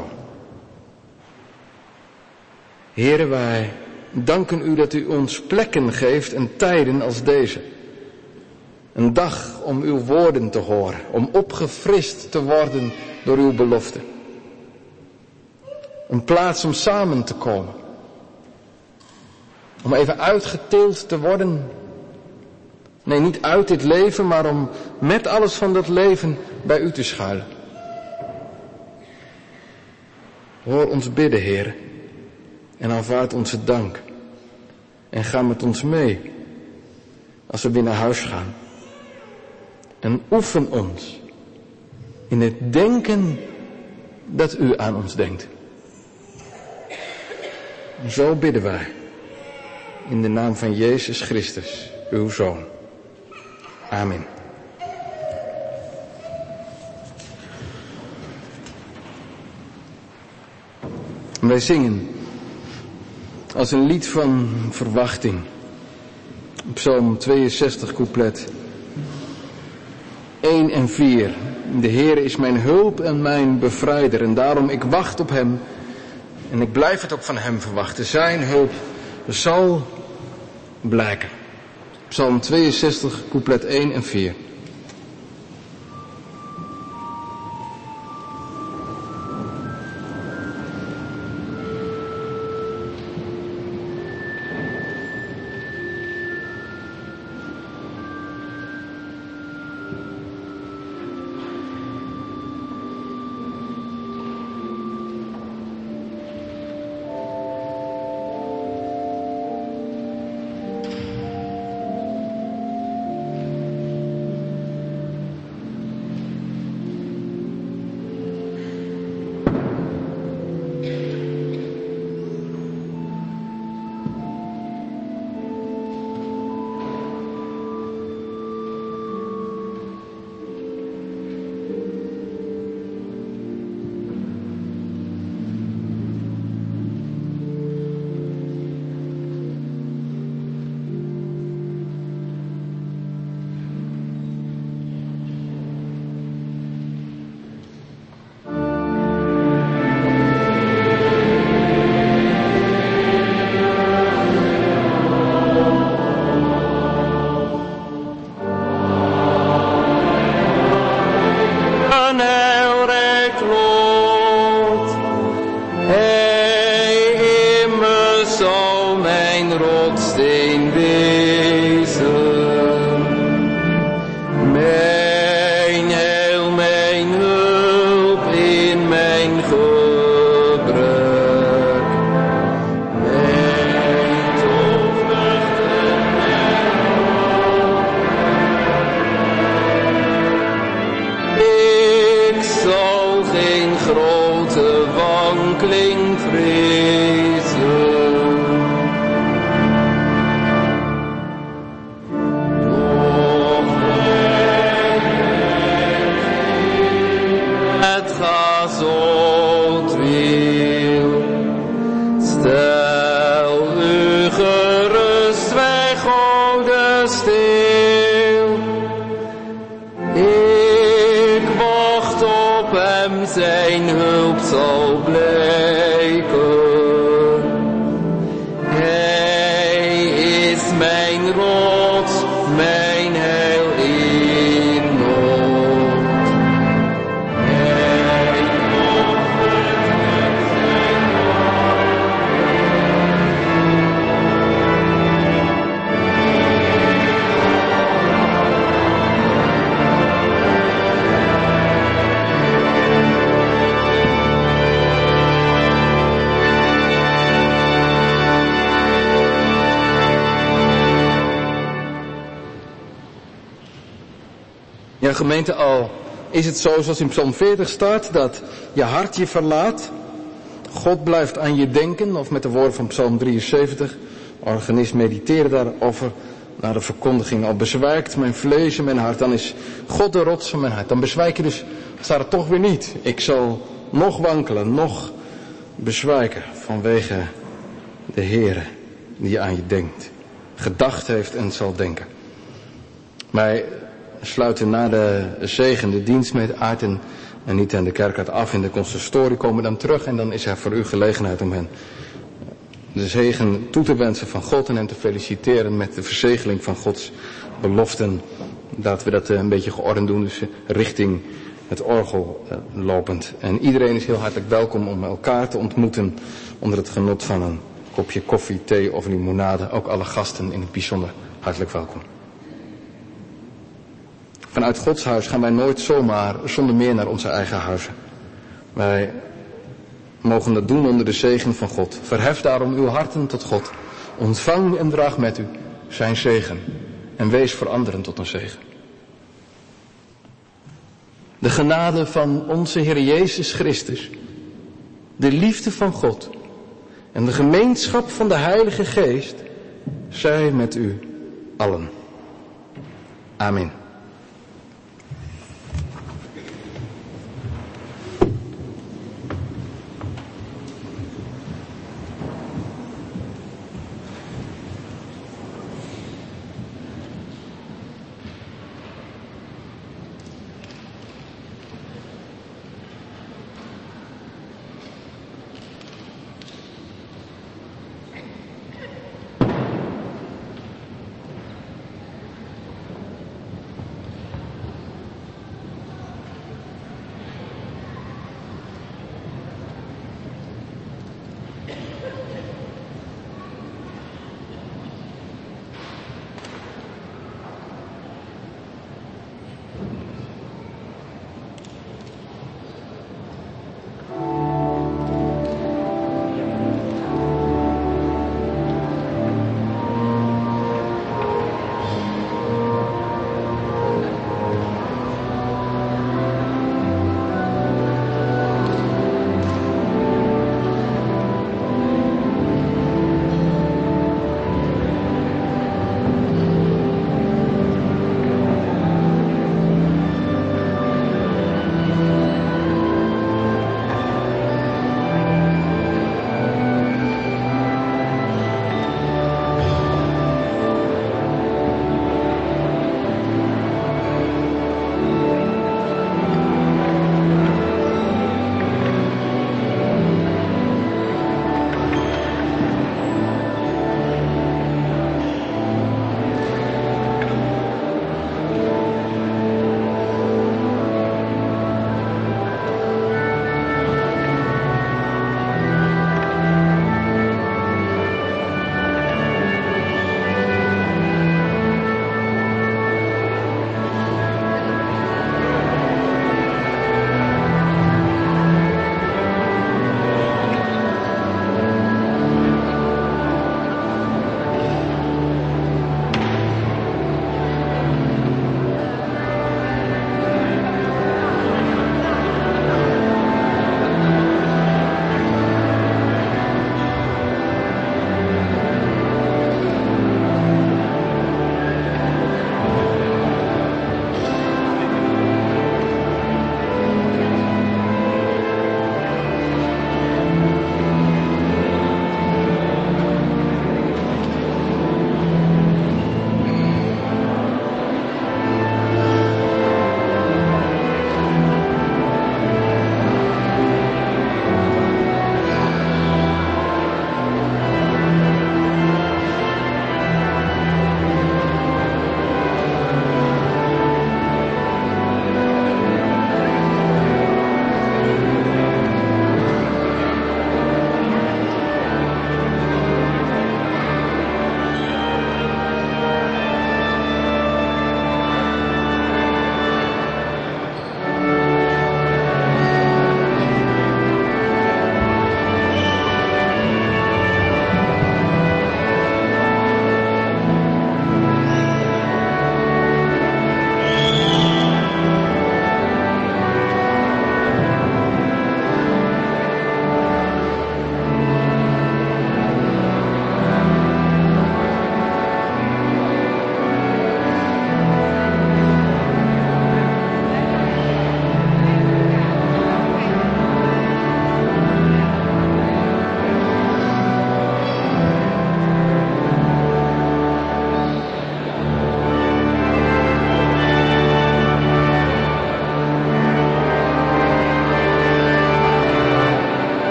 Heere, wij danken u dat u ons plekken geeft en tijden als deze. Een dag om uw woorden te horen, om opgefrist te worden door uw belofte. Een plaats om samen te komen. Om even uitgetild te worden. Nee, niet uit dit leven, maar om met alles van dat leven bij u te schuilen. Hoor ons bidden, Heer, en aanvaard onze dank. En ga met ons mee, als we weer naar huis gaan. En oefen ons in het denken dat u aan ons denkt. Zo bidden wij, in de naam van Jezus Christus, uw Zoon. Amen. Wij zingen als een lied van verwachting. Psalm 62, couplet 1 en 4. De Heer is mijn hulp en mijn bevrijder en daarom ik wacht op hem en ik blijf het ook van hem verwachten. Zijn hulp zal blijken. Psalm 62, couplet 1 en 4. Ja, gemeente, al is het zo zoals in Psalm 40 staat, dat je hart je verlaat. God blijft aan je denken, of met de woorden van Psalm 73, organist, mediteer daarover naar de verkondiging. Al bezwijkt mijn vlees en mijn hart, dan is God de rots van mijn hart. Dan bezwijk je dus, staat het toch weer niet. Ik zal nog wankelen, nog bezwijken vanwege de Heere die aan je denkt. Gedacht heeft en zal denken. Wij sluiten na de zegen de dienst met Aart en niet aan de kerk af in de consistorie, komen dan terug en dan is er voor u gelegenheid om hen de zegen toe te wensen van God en hen te feliciteren met de verzegeling van Gods beloften. Dat we dat een beetje geordend doen, dus richting het orgel lopend. En iedereen is heel hartelijk welkom om elkaar te ontmoeten onder het genot van een kopje koffie, thee of limonade. Ook alle gasten in het bijzonder hartelijk welkom. Vanuit Gods huis gaan wij nooit zomaar zonder meer naar onze eigen huizen. Wij mogen dat doen onder de zegen van God. Verhef daarom uw harten tot God. Ontvang en draag met u zijn zegen. En wees voor anderen tot een zegen. De genade van onze Heer Jezus Christus. De liefde van God. En de gemeenschap van de Heilige Geest. Zij met u allen. Amen.